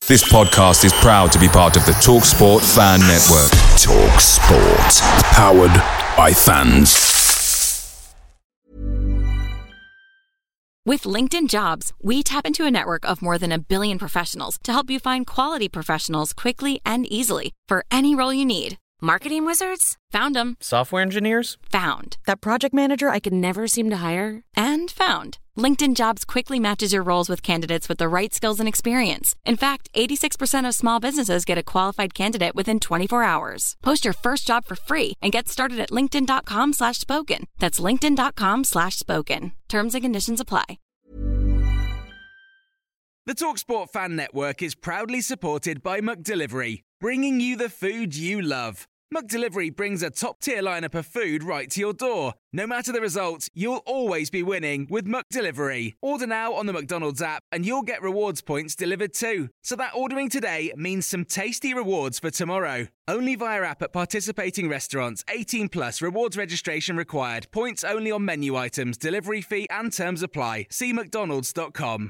This podcast is proud to be part of the TalkSport Fan Network. TalkSport. Powered by fans. With LinkedIn Jobs, we tap into a network of more than 1 billion professionals to help you find quality professionals quickly and easily for any role you need. Marketing wizards? Found them. Software engineers? Found. That project manager I could never seem to hire? And found. LinkedIn Jobs quickly matches your roles with candidates with the right skills and experience. In fact, 86% of small businesses get a qualified candidate within 24 hours. Post your first job for free and get started at linkedin.com/spoken. That's linkedin.com/spoken. Terms and conditions apply. The TalkSport Fan Network is proudly supported by McDelivery, bringing you the food you love. McDelivery brings a top-tier lineup of food right to your door. No matter the result, you'll always be winning with McDelivery. Order now on the McDonald's app and you'll get rewards points delivered too. So that ordering today means some tasty rewards for tomorrow. Only via app at participating restaurants. 18 plus. Rewards registration required. Points only on menu items. Delivery fee and terms apply. See mcdonalds.com.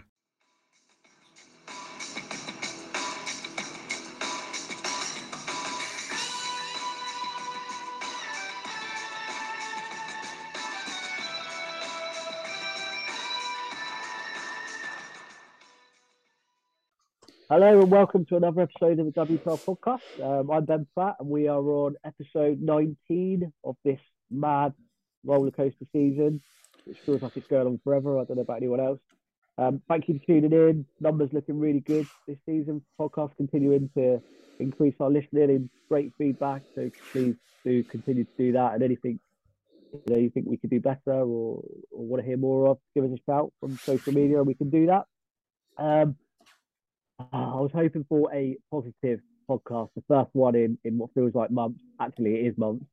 Hello and welcome to another episode of the W12 podcast. I'm Ben Pratt and we are on episode 19 of this mad rollercoaster season, which feels like it's going on forever. I don't know about anyone else. Thank you for tuning in. Numbers looking really good this season. Podcast continuing to increase our listening and great feedback. So please do continue to do that. And anything you think we could do better or want to hear more of, give us a shout from social media and we can do that. I was hoping for a positive podcast, the first one in what feels like months. Actually, it is months.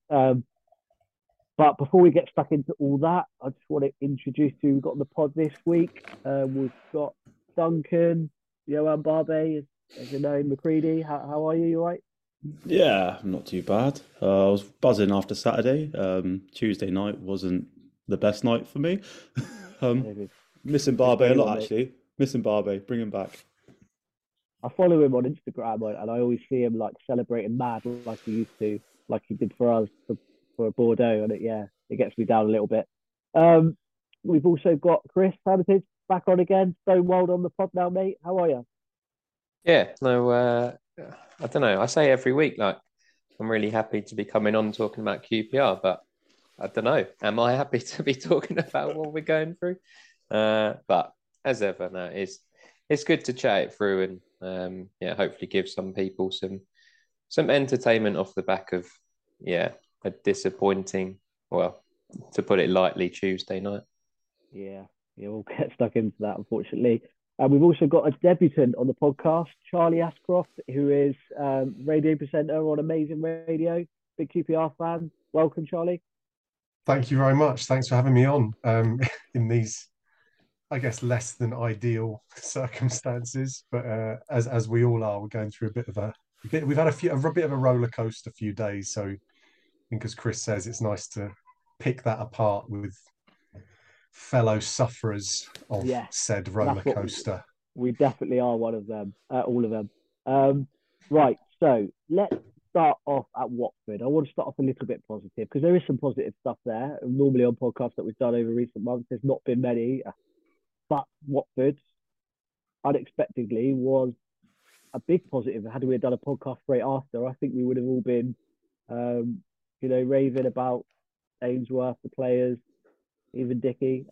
But before we get stuck into all that, I just want to introduce who we've got on the pod this week. We've got Duncan, Johan Barbe, as you know, McCready. How are you? You all right? Yeah, not too bad. I was buzzing after Saturday. Tuesday night wasn't the best night for me. Missing Barbe a lot, actually. Missing Barbe. Bring him back. I follow him on Instagram and I always see him like celebrating mad like he used to, like he did for us for Bordeaux. And it gets me down a little bit. We've also got Chris Hermitage back on again. Stonewalled on the pod now, mate. How are you? Yeah, no, I don't know. I say every week, like, I'm really happy to be coming on talking about QPR, but I don't know. Am I happy to be talking about what we're going through? But as ever, no, it's good to chat it through and hopefully give some people some entertainment off the back of a disappointing, well, to put it lightly, Tuesday night. Yeah, we'll get stuck into that, unfortunately. We've also got a debutant on the podcast, Charlie Ashcroft, who is radio presenter on Amazing Radio, big QPR fan. Welcome, Charlie. Thank you very much. Thanks for having me on in these, I guess, less than ideal circumstances, but as we all are, we're going through we've had a bit of a roller coaster few days. So I think, as Chris says, it's nice to pick that apart with fellow sufferers of said roller coaster. We definitely are one of them, all of them. Right, so let's start off at Watford. I want to start off a little bit positive because there is some positive stuff there. Normally on podcasts that we've done over recent months, there's not been many. But Watford, unexpectedly, was a big positive. Had we done a podcast straight after, I think we would have all been, raving about Ainsworth, the players, even Dickie.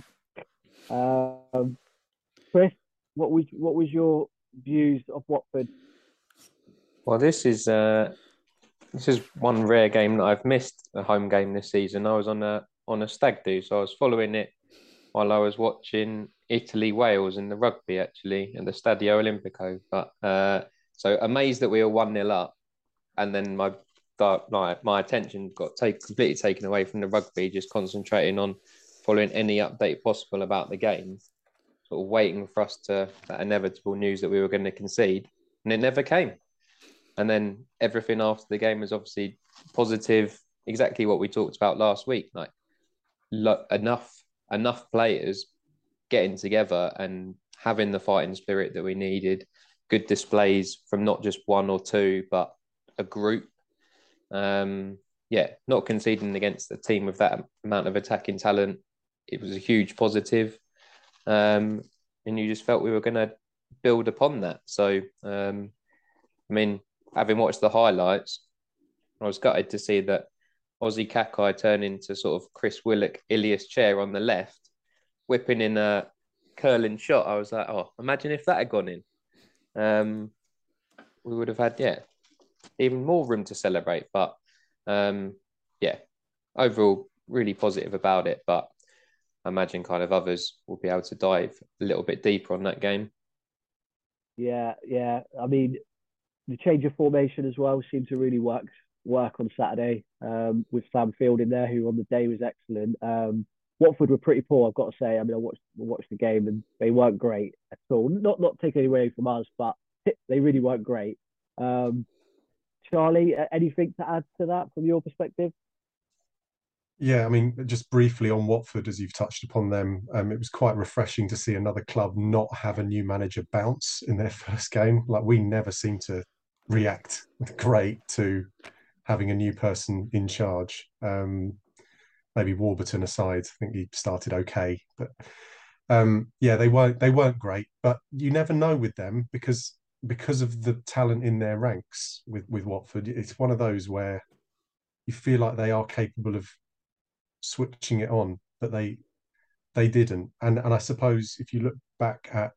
Chris, what was your views of Watford? Well, this is one rare game that I've missed, a home game this season. I was on a stag do, so I was following it while I was watching Italy-Wales in the rugby, actually, at the Stadio Olimpico. But so amazed that we were 1-0 up, and then my attention got completely taken away from the rugby, just concentrating on following any update possible about the game, sort of waiting for that inevitable news that we were going to concede, and it never came. And then everything after the game was obviously positive, exactly what we talked about last week, like enough players getting together and having the fighting spirit that we needed, good displays from not just one or two, but a group. Not conceding against a team with that amount of attacking talent, it was a huge positive. And you just felt we were going to build upon that. So, having watched the highlights, I was gutted to see that Ozzy Kakai turn into sort of Chris Willock, Ilias Chair on the left, whipping in a curling shot. I was like, oh, imagine if that had gone in. We would have had, even more room to celebrate. But, overall, really positive about it. But I imagine kind of others will be able to dive a little bit deeper on that game. Yeah. I mean, the change of formation as well seemed to really work on Saturday with Sam Field in there, who on the day was excellent. Watford were pretty poor, I've got to say. I mean, I watched the game and they weren't great at all. Not taking away from us, but they really weren't great. Charlie, anything to add to that from your perspective? Yeah, I mean, just briefly on Watford, as you've touched upon them, it was quite refreshing to see another club not have a new manager bounce in their first game. Like, we never seem to react great to having a new person in charge. Maybe Warburton aside, I think he started okay, but they weren't great. But you never know with them because of the talent in their ranks with Watford. It's one of those where you feel like they are capable of switching it on, but they didn't. And I suppose if you look back at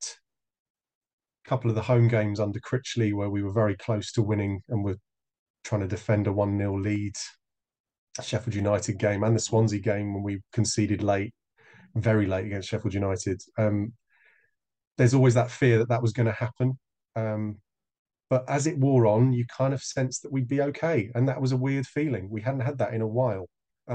a couple of the home games under Critchley where we were very close to winning and were trying to defend a 1-0 lead, Sheffield United game and the Swansea game when we conceded very late against Sheffield United, there's always that fear that was going to happen. But as it wore on, you kind of sensed that we'd be okay. And that was a weird feeling. We hadn't had that in a while.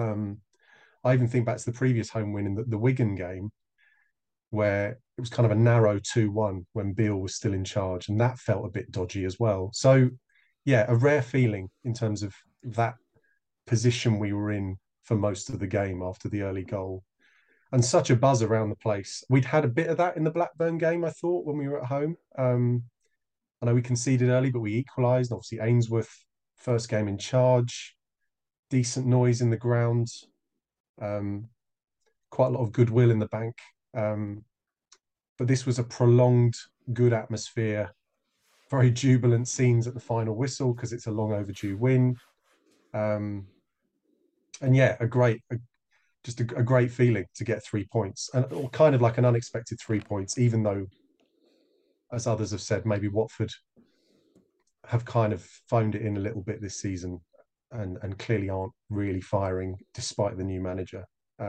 I even think back to the previous home win in the Wigan game, where it was kind of a narrow 2-1 when Beale was still in charge. And that felt a bit dodgy as well. So, a rare feeling in terms of that position we were in for most of the game after the early goal. And such a buzz around the place. We'd had a bit of that in the Blackburn game, I thought, when we were at home. I know we conceded early, but we equalised. Obviously, Ainsworth, first game in charge. Decent noise in the ground. Quite a lot of goodwill in the bank. But this was a prolonged, good atmosphere. Very jubilant scenes at the final whistle because it's a long overdue win. A great feeling to get 3 points, and kind of like an unexpected 3 points, even though, as others have said, maybe Watford have kind of phoned it in a little bit this season and clearly aren't really firing despite the new manager.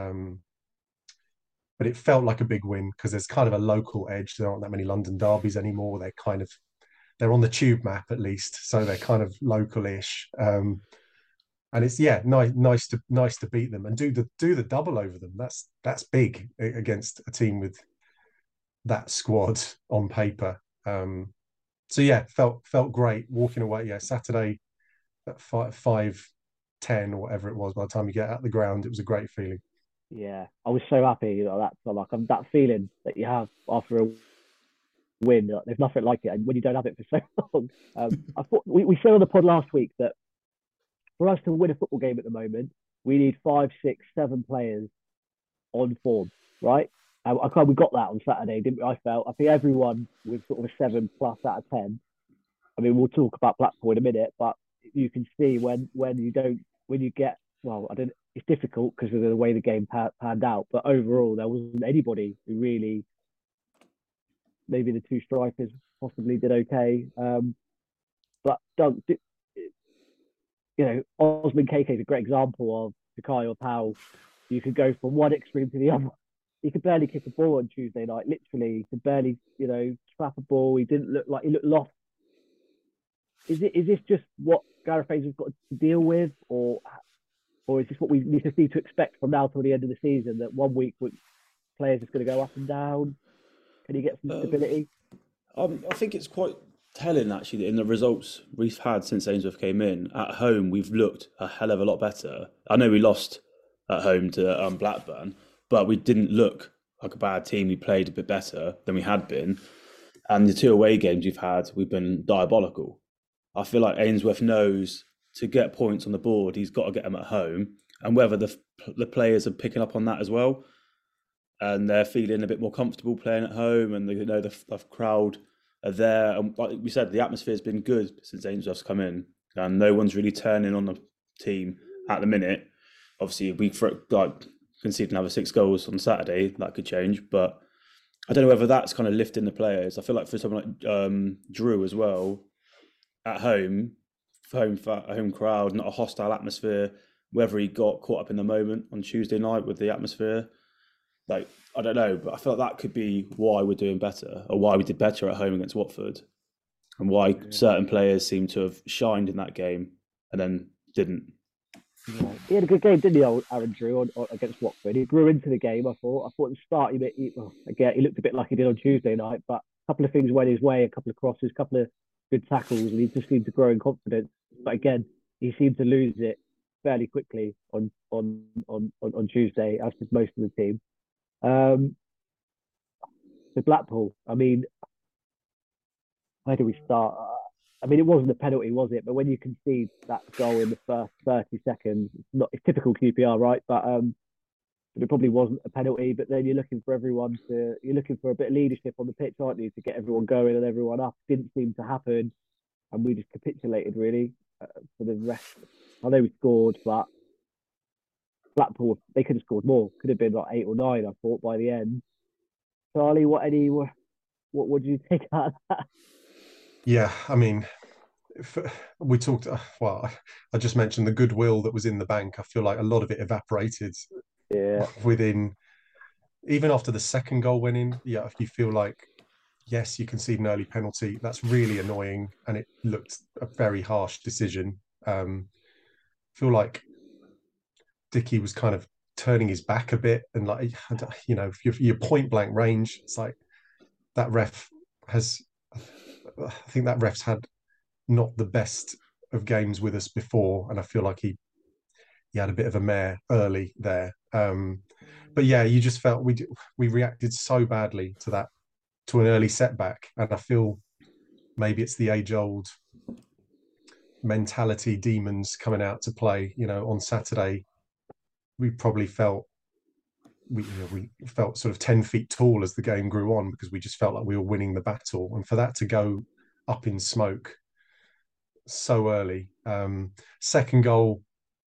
But it felt like a big win because there's kind of a local edge. There aren't that many London derbies anymore. They're on the tube map at least, so they're kind of local-ish. And it's nice to beat them and do the double over them. That's big against a team with that squad on paper. Felt great walking away. Saturday at 5:10 or whatever it was. By the time you get out the ground, it was a great feeling. Yeah, I was so happy. That feeling that you have after a win. There's nothing like it, and when you don't have it for so long. I thought we said on the pod last week that for us to win a football game at the moment, we need 5, 6, 7 players on form, right? We got that on Saturday, didn't we? I think everyone with sort of a 7+ out of 10. I mean, we'll talk about Blackpool in a minute, but you can see when you get, well, I don't. It's difficult because of the way the game panned out, but overall there wasn't anybody who really. Maybe the 2 strikers possibly did okay, but Doug, Osman KK is a great example of Bukayo Powell. You could go from one extreme to the other. He could barely kick a ball on Tuesday night. Literally, he could barely, trap a ball. He looked lost. Is this just what Gareth Ainsworth's got to deal with, or is this what we need to expect from now till the end of the season? That 1 week players is going to go up and down. Can he get some stability? I think it's quite telling actually that in the results we've had since Ainsworth came in at home, we've looked a hell of a lot better. I know we lost at home to Blackburn, but we didn't look like a bad team. We played a bit better than we had been. And the 2 away games we've been diabolical. I feel like Ainsworth knows to get points on the board, he's got to get them at home. And whether the players are picking up on that as well, and they're feeling a bit more comfortable playing at home, and the crowd are there. And like we said, the atmosphere's been good since Ainsworth's come in, and no one's really turning on the team at the minute. Obviously, we conceded another 6 goals on Saturday, that could change, but I don't know whether that's kind of lifting the players. I feel like for someone like Drew as well, at home crowd, not a hostile atmosphere, whether he got caught up in the moment on Tuesday night with the atmosphere, like, I don't know, but I feel like that could be why we're doing better, or why we did better at home against Watford, and why certain players seem to have shined in that game and then didn't. Yeah. He had a good game, didn't he, Aaron Drew, against Watford? He grew into the game, I thought. At the start, he looked a bit like he did on Tuesday night, but a couple of things went his way, a couple of crosses, a couple of good tackles, and he just seemed to grow in confidence. But again, he seemed to lose it fairly quickly on Tuesday, as did most of the team. The Blackpool, I mean, where do we start? I mean, it wasn't a penalty, was it? But when you concede that goal in the first 30 seconds, it's typical QPR, right? But it probably wasn't a penalty. But then you're looking for a bit of leadership on the pitch, aren't you, to get everyone going and everyone up. Didn't seem to happen, and we just capitulated really for the rest. I know we scored, but Blackpool, they could have scored more. Could have been like 8 or 9, I thought, by the end. Charlie, what would you take out of that? Yeah, I mean, we talked. Well, I just mentioned the goodwill that was in the bank. I feel like a lot of it evaporated. Yeah. Within, even after the second goal went in, yeah, you feel like, yes, you concede an early penalty. That's really annoying, and it looked a very harsh decision. Feel like Dickie was kind of turning his back a bit, and like, you know, if you're point blank range, it's like that ref has. I think that ref's had not the best of games with us before, and I feel like he had a bit of a mare early there. But yeah, you just felt we reacted so badly to an early setback, and I feel maybe it's the age-old mentality demons coming out to play. You know, on Saturday, we probably felt we felt sort of 10 feet tall as the game grew on, because we just felt like we were winning the battle, and for that to go up in smoke so early. Second goal,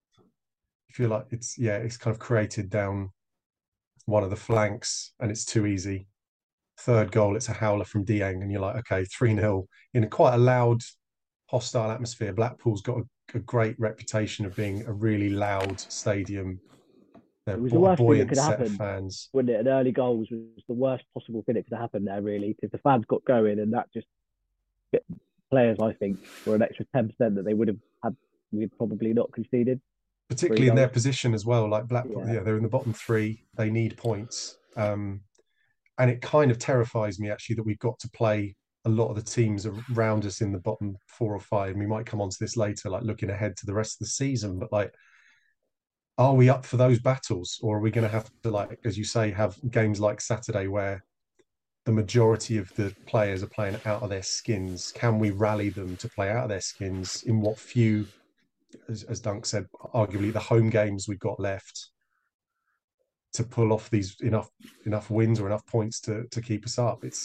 I feel like it's kind of created down one of the flanks, and it's too easy. Third goal, it's a howler from Dieng, and you're like, okay, 3-0 in quite a loud, hostile atmosphere. Blackpool's got a great reputation of being a really loud stadium. It was the worst thing that could happen, fans. When an early goals was the worst possible thing that could happen there, really, because the fans got going, and that just players, I think, for an extra 10% that they would have had, we'd probably not conceded. Particularly in their position as well, like Blackpool, they're in the bottom 3. They need points, and it kind of terrifies me actually that we've got to play a lot of the teams around us in the bottom 4 or 5. And we might come on to this later, like looking ahead to the rest of the season, but like, are we up for those battles, or are we going to have to, like, as you say, have games like Saturday where the majority of the players are playing out of their skins? Can we rally them to play out of their skins in what few, as Dunk said, arguably the home games we've got left, to pull off these enough wins or enough points to keep us up? It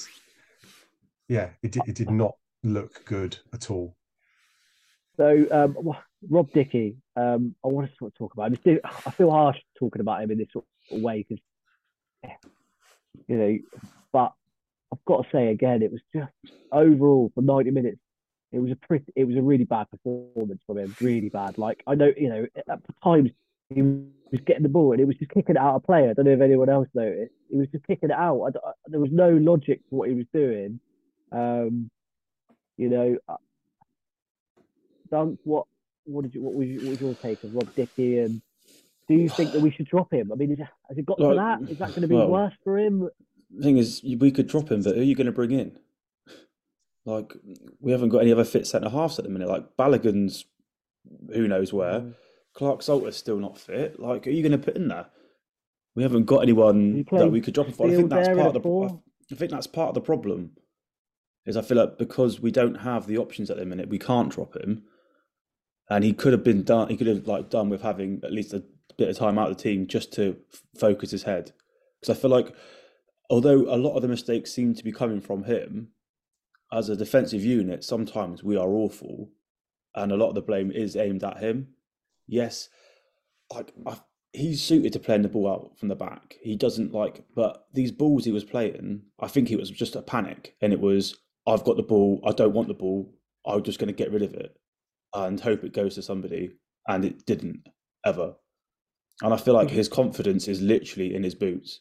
did not look good at all. So Rob Dickie, I want to sort of talk about him. I feel harsh talking about him in this sort of way, because, you know, but I've got to say again, it was just overall for 90 minutes, it was a really bad performance from him, really bad. Like, I know, you know, at times he was getting the ball and it was just kicking it out of play. I don't know if anyone else noticed. He was just kicking it out. There was no logic to what he was doing. You know, Dunk, what was your take of Rob Dickie, and do you think that we should drop him? I mean, has it got to that? Is that going to be worse for him? The thing is, we could drop him, but who are you going to bring in? Like, we haven't got any other fit centre halves at the minute. Like, Balogun's who knows where. Clark Salter's still not fit. Like, who are you going to put in there? We haven't got anyone that we could drop him for. I think that's part of the problem. is I feel like because we don't have the options at the minute, we can't drop him. And he could have been done. He could have done with having at least a bit of time out of the team just to focus his head. Because I feel like, although a lot of the mistakes seem to be coming from him, as a defensive unit, sometimes we are awful, and a lot of the blame is aimed at him. Yes, he's suited to playing the ball out from the back. He doesn't but these balls he was playing, I think it was just a panic, and it was, I've got the ball, I don't want the ball, I'm just going to get rid of it and hope it goes to somebody, and it didn't ever. And I feel like his confidence is literally in his boots.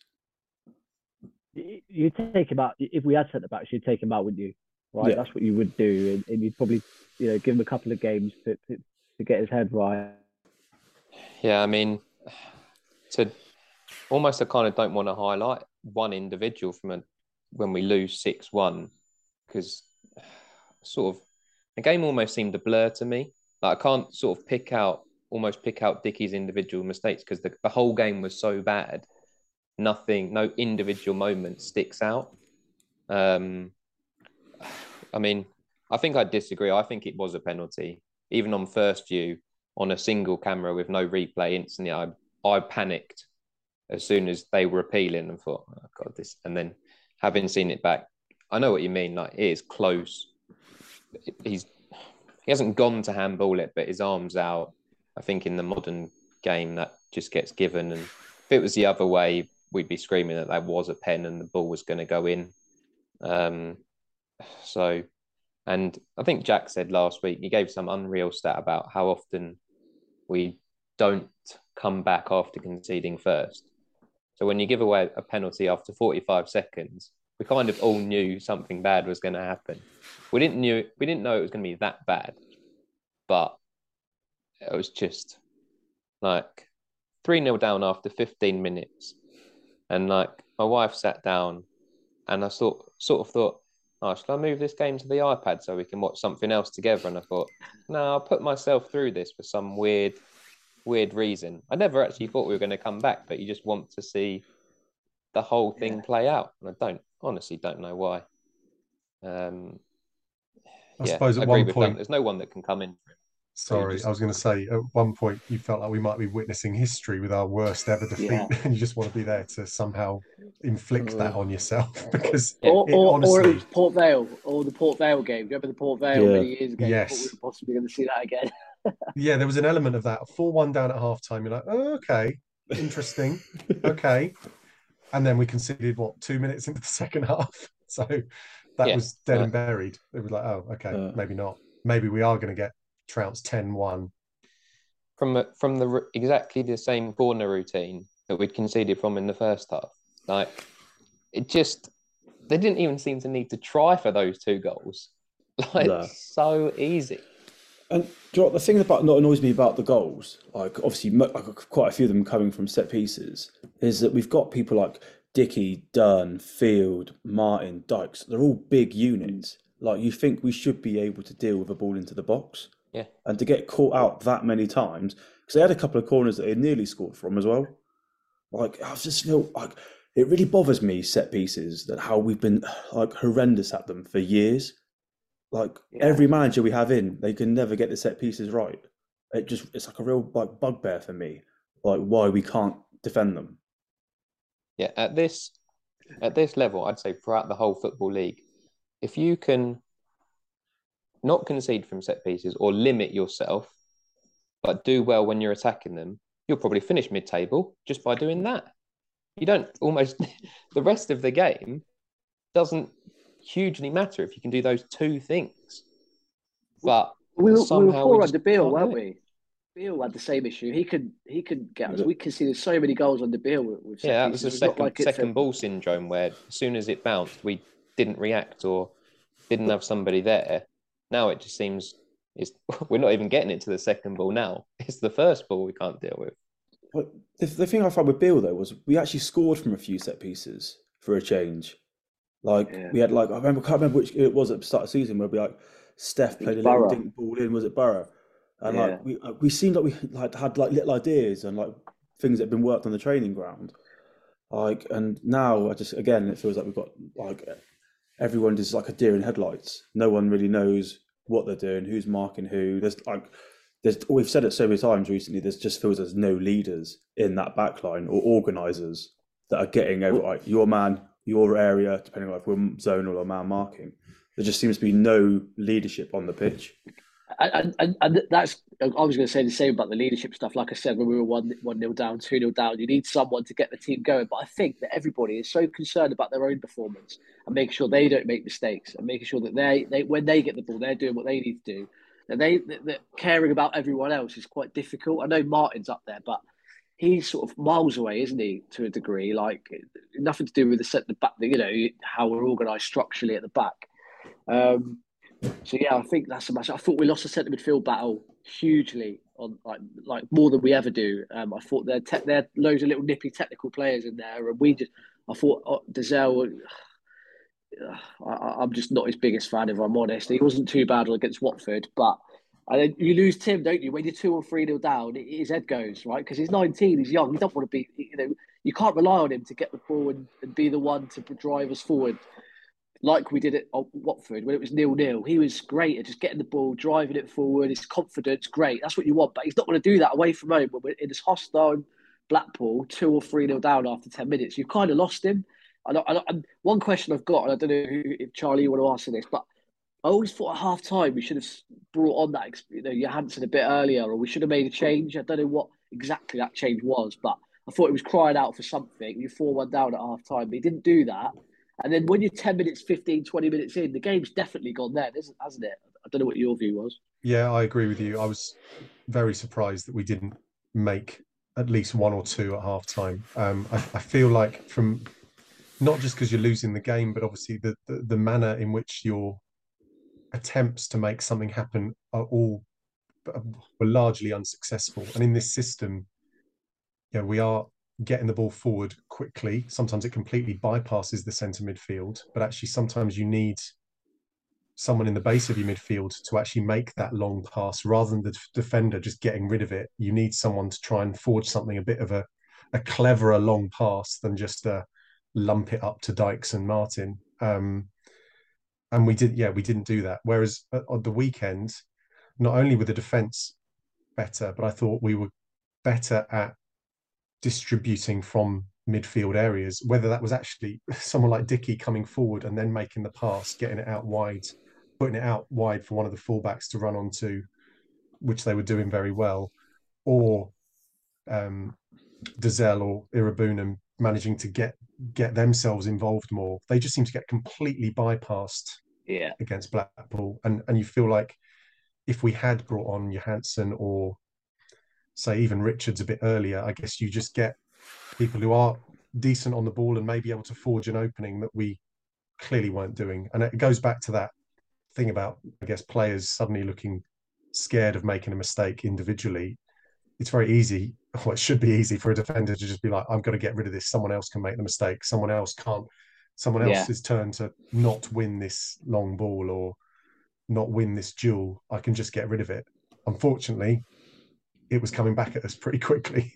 You take him out. If we had centre backs, you'd take him out, wouldn't you? Right, yeah. That's what you would do, and you'd probably, give him a couple of games to get his head right. Yeah, I mean, I kind of don't want to highlight one individual when we lose 6-1, because sort of the game almost seemed to blur to me. Like I can't sort of pick out Dickie's individual mistakes because the whole game was so bad. No individual moment sticks out. I mean, I think I disagree. I think it was a penalty. Even on first view, on a single camera with no replay, instantly I panicked as soon as they were appealing and thought, oh God, this. And then having seen it back, I know what you mean. Like, it is close. He hasn't gone to handball it, but his arm's out. I think in the modern game that just gets given. And if it was the other way, we'd be screaming that was a pen and the ball was going to go in. And I think Jack said last week, he gave some unreal stat about how often we don't come back after conceding first. So when you give away a penalty after 45 seconds, we kind of all knew something bad was going to happen. We didn't know it was going to be that bad, but it was just like 3-0 down after 15 minutes. And like my wife sat down and I sort of thought, oh, should I move this game to the iPad so we can watch something else together? And I thought, no, I'll put myself through this for some weird reason. I never actually thought we were going to come back, but you just want to see the whole thing play out. And I honestly don't know why. I suppose at one point, there's no one that can come in for it. Sorry, I was going to say, at one point you felt like we might be witnessing history with our worst ever defeat, and you just want to be there to somehow inflict that on yourself. Because or it was Port Vale, or the Port Vale game. Do you remember the Port Vale many years ago? Yes. I thought we were possibly going to see that again. Yeah, there was an element of that. 4-1 down at half-time. You're like, oh, okay, interesting, okay. And then we conceded, 2 minutes into the second half? So that was dead and buried. It was like, oh, okay, maybe not. Maybe we are going to get trounced 10-1. From exactly the same corner routine that we'd conceded from in the first half. Like, they didn't even seem to need to try for those 2 goals. So easy. And do you know what, the thing that annoys me about the goals, like obviously quite a few of them coming from set pieces, is that we've got people like Dickie, Dunn, Field, Martin, Dykes. They're all big units. Like, you think we should be able to deal with a ball into the box. Yeah. And to get caught out that many times, because they had a couple of corners that they nearly scored from as well. Like, I just feel like it really bothers me, set pieces, that how we've been like horrendous at them for years. Like, every manager we have in, they can never get the set pieces right. It's like a real bugbear for me, like why we can't defend them. Yeah, at this level, I'd say throughout the whole football league, if you can not concede from set pieces or limit yourself, but do well when you're attacking them, you'll probably finish mid-table just by doing that. You don't the rest of the game doesn't hugely matter if you can do those 2 things. But we were poor under Beale, weren't we? Beale had the same issue. He could get us. We conceded so many goals under Beale with that was the second ball syndrome, where as soon as it bounced, we didn't react or didn't have somebody there. Now it just seems we're not even getting it to the second ball now. It's the first ball we can't deal with. But the thing I found with Beale, though, was we actually scored from a few set pieces for a change. We had I can't remember which it was at the start of the season, where Steph played a little dink ball in. Was it Borough? And we seemed like we had little ideas and things that had been worked on the training ground. And now it feels like we've got everyone is like a deer in headlights. No one really knows what they're doing, who's marking who. We've said it so many times recently. There's just feels there's no leaders in that backline or organisers that are getting over like your man, your area, depending on if we're zonal or man marking. There just seems to be no leadership on the pitch. And that's, I was going to say the same about the leadership stuff. Like I said, when we were 1-0 down, 2-0 down, you need someone to get the team going. But I think that everybody is so concerned about their own performance and making sure they don't make mistakes and making sure that they when they get the ball, they're doing what they need to do. And that caring about everyone else is quite difficult. I know Martin's up there, but he's sort of miles away, isn't he, to a degree? Like, nothing to do with the back, how we're organised structurally at the back. So yeah, I think that's a match. I thought we lost the centre midfield battle hugely on like more than we ever do. I thought there are loads of little nippy technical players in there, and I thought Dizelle. I'm just not his biggest fan, if I'm honest. He wasn't too bad against Watford, but then you lose Tim, don't you? When you're 2 or 3-0 down, his head goes, right? Because he's 19, he's young. He don't want to be, you can't rely on him to get the ball and be the one to drive us forward. Like we did at Watford when it was 0-0. He was great at just getting the ball, driving it forward. His confidence, great. That's what you want. But he's not going to do that away from home. When we're in this hostile Blackpool, 2 or 3-0 down after 10 minutes. You've kind of lost him. And one question I've got, and I don't know if Charlie, you want to answer this, but I always thought at half time we should have brought on that, Johansson a bit earlier, or we should have made a change. I don't know what exactly that change was, but I thought it was crying out for something. You're 4-1 down at half time, but he didn't do that. And then when you're 10 minutes, 15, 20 minutes in, the game's definitely gone there, hasn't it? I don't know what your view was. Yeah, I agree with you. I was very surprised that we didn't make at least 1 or 2 at half time. I feel like from not just because you're losing the game, but obviously the manner in which your attempts to make something happen were largely unsuccessful. And in this system, we are getting the ball forward quickly. Sometimes it completely bypasses the centre midfield, but actually sometimes you need someone in the base of your midfield to actually make that long pass rather than the defender just getting rid of it. You need someone to try and forge something, a bit of a cleverer long pass than just lump it up to Dykes and Martin. And we didn't do that. Whereas on the weekend, not only were the defence better, but I thought we were better at distributing from midfield areas, whether that was actually someone like Dickey coming forward and then making the pass, getting it out wide, putting it out wide for one of the fullbacks to run onto, which they were doing very well, or Dizelle or Irabunam managing to get themselves involved more. They just seem to get completely bypassed against Blackpool. And you feel like if we had brought on Johansson or say even Richards a bit earlier, I guess you just get people who are decent on the ball and may be able to forge an opening that we clearly weren't doing. And it goes back to that thing about, I guess, players suddenly looking scared of making a mistake individually. It's very easy, or it should be easy for a defender to just be like, I've got to get rid of this. Someone else can make the mistake. Someone else can't. Someone else's turn to not win this long ball or not win this duel. I can just get rid of it. Unfortunately, it was coming back at us pretty quickly.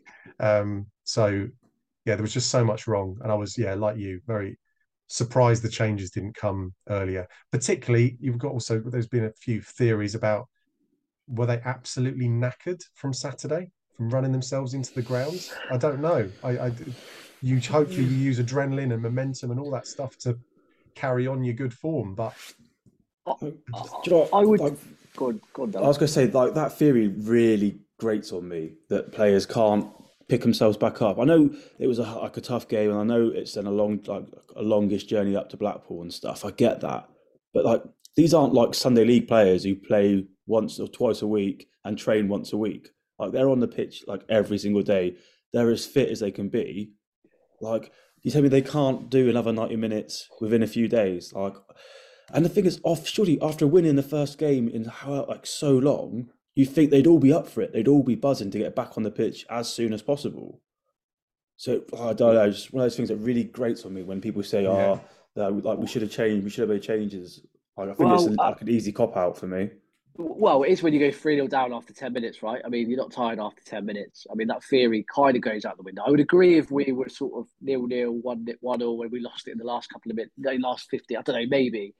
So there was just so much wrong. And I was, like you, very surprised the changes didn't come earlier. Particularly, there's been a few theories about, were they absolutely knackered from Saturday, from running themselves into the ground? I don't know. Hopefully you use adrenaline and momentum and all that stuff to carry on your good form. But do you know what? I would go on, I was going to say, like, that theory really grates on me, that players can't pick themselves back up. I know it was a tough game, and I know it's then a longish journey up to Blackpool and stuff. I get that, but these aren't like Sunday League players who play once or twice a week and train once a week. Like, they're on the pitch like every single day. They're as fit as they can be. Like, you tell me they can't do another 90 minutes within a few days. And the thing is, surely after winning the first game in so long, you think they'd all be up for it. They'd all be buzzing to get back on the pitch as soon as possible. So I don't know, just one of those things that really grates on me when people say, we should have changed, we should have made changes. I think it's an easy cop out for me. Well, it is when you go 3-0 down after 10 minutes, right? I mean, you're not tired after 10 minutes. I mean, that theory kind of goes out the window. I would agree if we were sort of 0-0, 1-0, when we lost it in the last couple of minutes, the last 50, I don't know, maybe.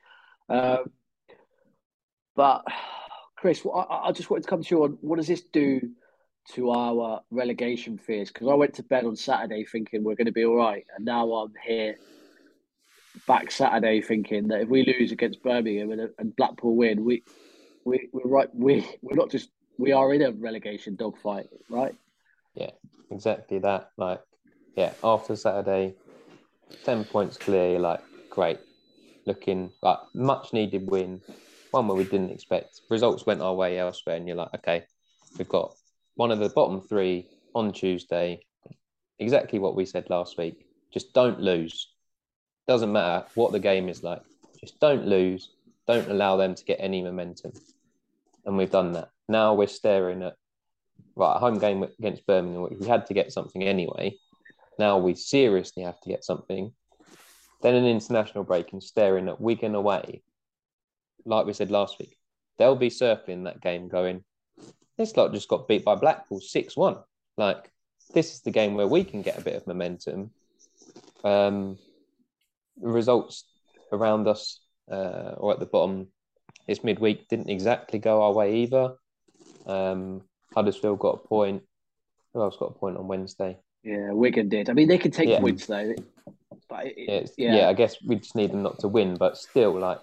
But, Chris, I just wanted to come to you on what does this do to our relegation fears? Because I went to bed on Saturday thinking we're going to be all right. And now I'm here back Saturday thinking that if we lose against Birmingham and Blackpool win, we're right. We're not just, we are in a relegation dogfight, right? Yeah, exactly that. Like, yeah, after Saturday, 10 points clear, you're like, great. Looking like much needed win, one where we didn't expect. Results went our way elsewhere, and you're like, okay, we've got one of the bottom three on Tuesday. Exactly what we said last week. Just don't lose. Doesn't matter what the game is like. Just don't lose. Don't allow them to get any momentum. And we've done that. Now we're staring at, right, a home game against Birmingham. We had to get something anyway. Now we seriously have to get something. Then an international break and staring at Wigan away. Like we said last week, they'll be circling that game going, this lot just got beat by Blackpool 6-1. Like, this is the game where we can get a bit of momentum. The results around us or at the bottom this midweek didn't exactly go our way either. Huddersfield got a point. Who else got a point on Wednesday? Yeah, Wigan did. I mean, they can take points though. But I guess we just need them not to win, but still, like,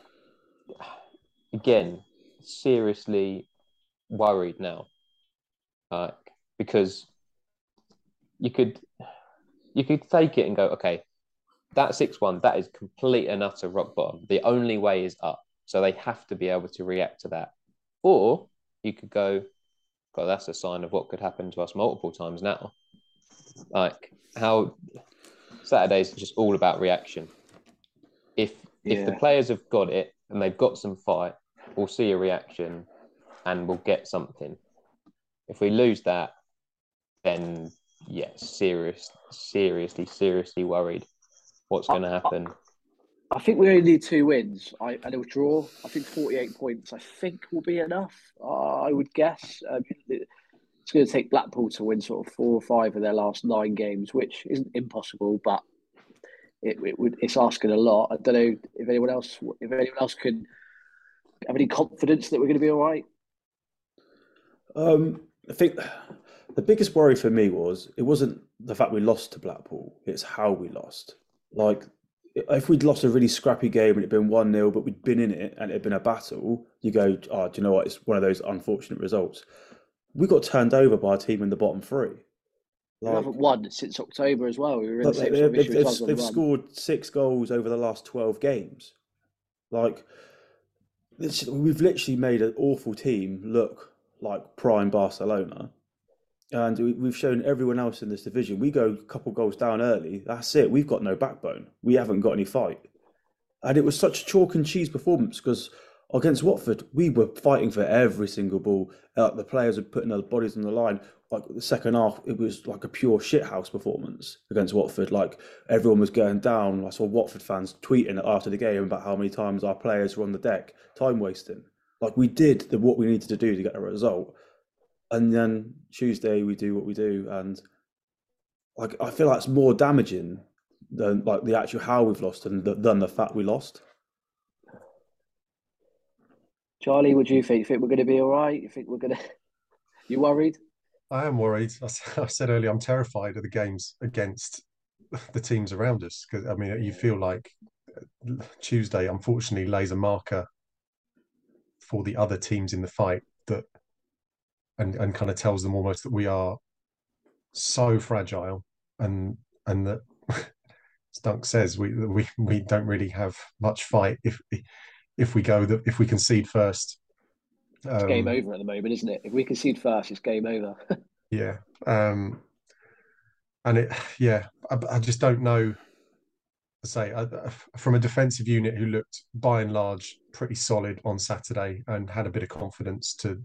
again, seriously worried now. Because you could take it and go, okay, that 6-1, that is complete and utter rock bottom. The only way is up. So they have to be able to react to that. Or you could go, God, that's a sign of what could happen to us multiple times now. Like, how Saturdays are just all about reaction. If the players have got it and they've got some fight, we'll see a reaction and we'll get something. If we lose that, then seriously worried what's going to happen. I think we only need 2 wins and a draw. I think 48 points, I think, will be enough, I would guess. It's going to take Blackpool to win sort of 4 or 5 of their last 9 games, which isn't impossible, but it's asking a lot. I don't know if anyone else could have any confidence that we're going to be all right. I think the biggest worry for me it wasn't the fact we lost to Blackpool, it's how we lost. Like, if we'd lost a really scrappy game and it'd been 1-0, but we'd been in it and it'd been a battle, you go, oh, do you know what? It's one of those unfortunate results. We got turned over by a team in the bottom 3. We haven't won since October as well. We were in the they've scored 6 goals over the last 12 games. Like, we've literally made an awful team look like prime Barcelona. And we've shown everyone else in this division, we go a couple goals down early, that's it. We've got no backbone. We haven't got any fight. And it was such a chalk and cheese performance because against Watford, we were fighting for every single ball. The players were putting their bodies on the line. Like, the second half, it was like a pure shithouse performance against Watford. Like, everyone was going down. I saw Watford fans tweeting after the game about how many times our players were on the deck, time wasting. Like, we did what we needed to do to get a result. And then Tuesday we do what we do, and like, I feel like it's more damaging than like the actual how we've lost than the fact we lost. Charlie, what do you think? You think we're going to be all right? You think we're going to? You worried? I am worried. I said earlier, I'm terrified of the games against the teams around us because, I mean, you feel like Tuesday, unfortunately, lays a marker for the other teams in the fight and kind of tells them almost that we are so fragile and that, as Dunk says, we don't really have much fight if we concede first. It's game over at the moment, isn't it? If we concede first, it's game over. Yeah. And I just don't know. From a defensive unit who looked by and large pretty solid on Saturday and had a bit of confidence to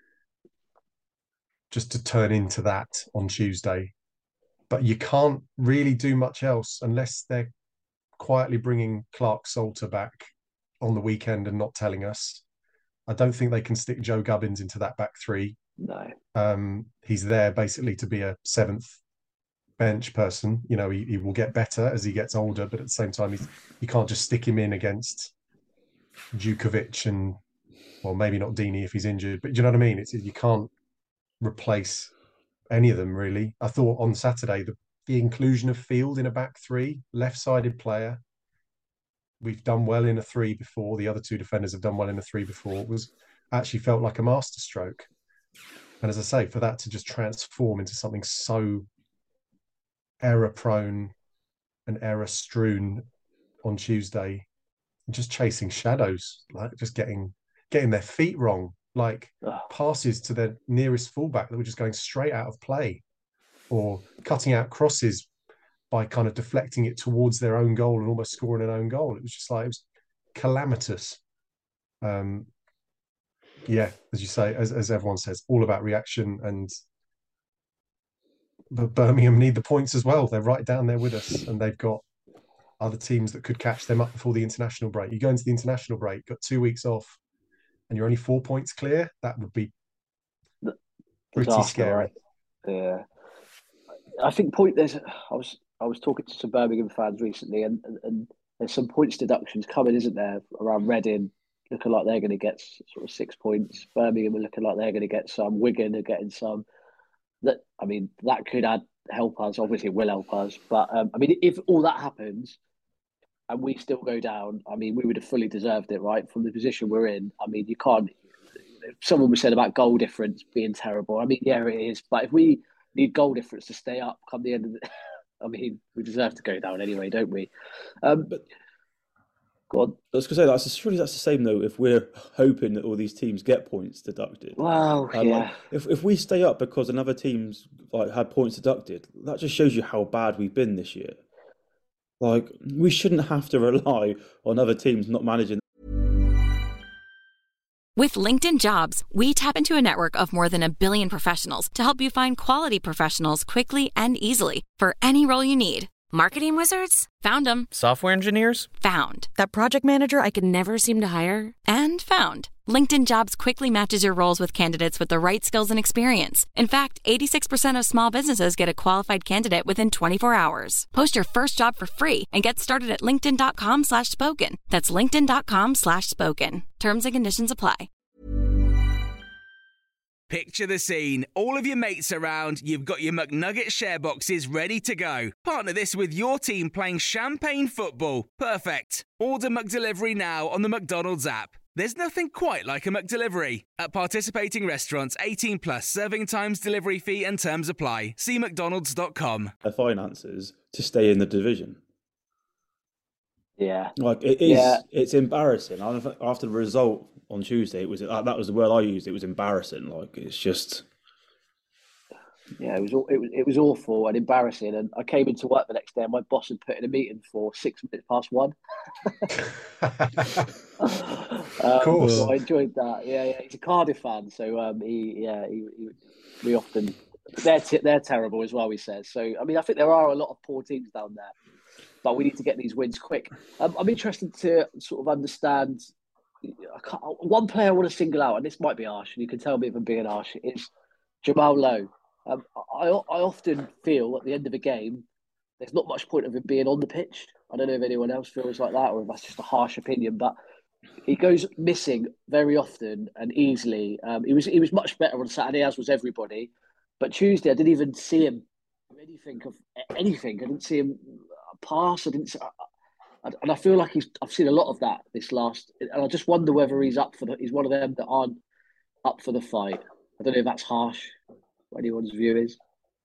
turn into that on Tuesday. But you can't really do much else unless they're quietly bringing Clark Salter back on the weekend and not telling us. I don't think they can stick Joe Gubbins into that back three. No. He's there basically to be a seventh bench person. You know, he will get better as he gets older, but at the same time, you can't just stick him in against Djukovic and, well, maybe not Deeney if he's injured, but do you know what I mean? You can't replace any of them, really. I thought on Saturday, the inclusion of Field in a back three, left-sided player, we've done well in a three before. The other two defenders have done well in a three before. Actually felt like a masterstroke. And as I say, for that to just transform into something so error-prone and error-strewn on Tuesday, just chasing shadows, like just getting their feet wrong, like passes to their nearest fullback that were just going straight out of play, or cutting out crosses by kind of deflecting it towards their own goal and almost scoring an own goal. It was just like, it was calamitous. Yeah, as you say, as everyone says, all about reaction. But Birmingham need the points as well. They're right down there with us, and they've got other teams that could catch them up before the international break. You go into the international break, got 2 weeks off, and you're only 4 points clear. That would be pretty scary. Right? Yeah, I think I was talking to some Birmingham fans recently, and there's some points deductions coming, isn't there, around Reading looking like they're going to get sort of 6 points. Birmingham are looking like they're going to get some. Wigan are getting some. That could help us. Obviously, it will help us. But if all that happens and we still go down, we would have fully deserved it, right? From the position we're in. You can't. Someone was said about goal difference being terrible. Yeah, it is. But if we need goal difference to stay up come the end of the, we deserve to go down anyway, don't we? But go on. I was going to say surely that's the same though. If we're hoping that all these teams get points deducted, wow, yeah. If we stay up because another team's had points deducted, that just shows you how bad we've been this year. We shouldn't have to rely on other teams not managing. With LinkedIn Jobs, we tap into a network of more than 1 billion professionals to help you find quality professionals quickly and easily for any role you need. Marketing wizards? Found them. Software engineers? Found. That project manager I could never seem to hire? And found. LinkedIn Jobs quickly matches your roles with candidates with the right skills and experience. In fact, 86% of small businesses get a qualified candidate within 24 hours. Post your first job for free and get started at linkedin.com/spoken. That's linkedin.com/spoken. Terms and conditions apply. Picture the scene. All of your mates around, you've got your McNugget share boxes ready to go. Partner this with your team playing champagne football. Perfect. Order McDelivery now on the McDonald's app. There's nothing quite like a McDelivery. At participating restaurants, 18 plus, serving times, delivery fee and terms apply. See mcdonalds.com. Their finances to stay in the division. Yeah. It is. Yeah. It's embarrassing. After the result on Tuesday, that was the word I used. It was embarrassing. It's just. Yeah, it was awful and embarrassing. And I came into work the next day, and my boss had put in a meeting for 6 minutes past 1. Cool. So I enjoyed that. Yeah. He's a Cardiff fan, so we often they're terrible as well. He says so. I think there are a lot of poor teams down there, but we need to get these wins quick. I'm interested to sort of understand. One player I want to single out, and this might be harsh, and you can tell me if I'm being harsh, is Jamal Lowe. I often feel at the end of a game, there's not much point of him being on the pitch. I don't know if anyone else feels like that, or if that's just a harsh opinion, but he goes missing very often and easily. He was much better on Saturday, as was everybody. But Tuesday, I didn't even see him do anything. I didn't see him pass. And I feel like I've seen a lot of that this last. And I just wonder whether he's one of them that aren't up for the fight. I don't know if that's harsh. What anyone's view is.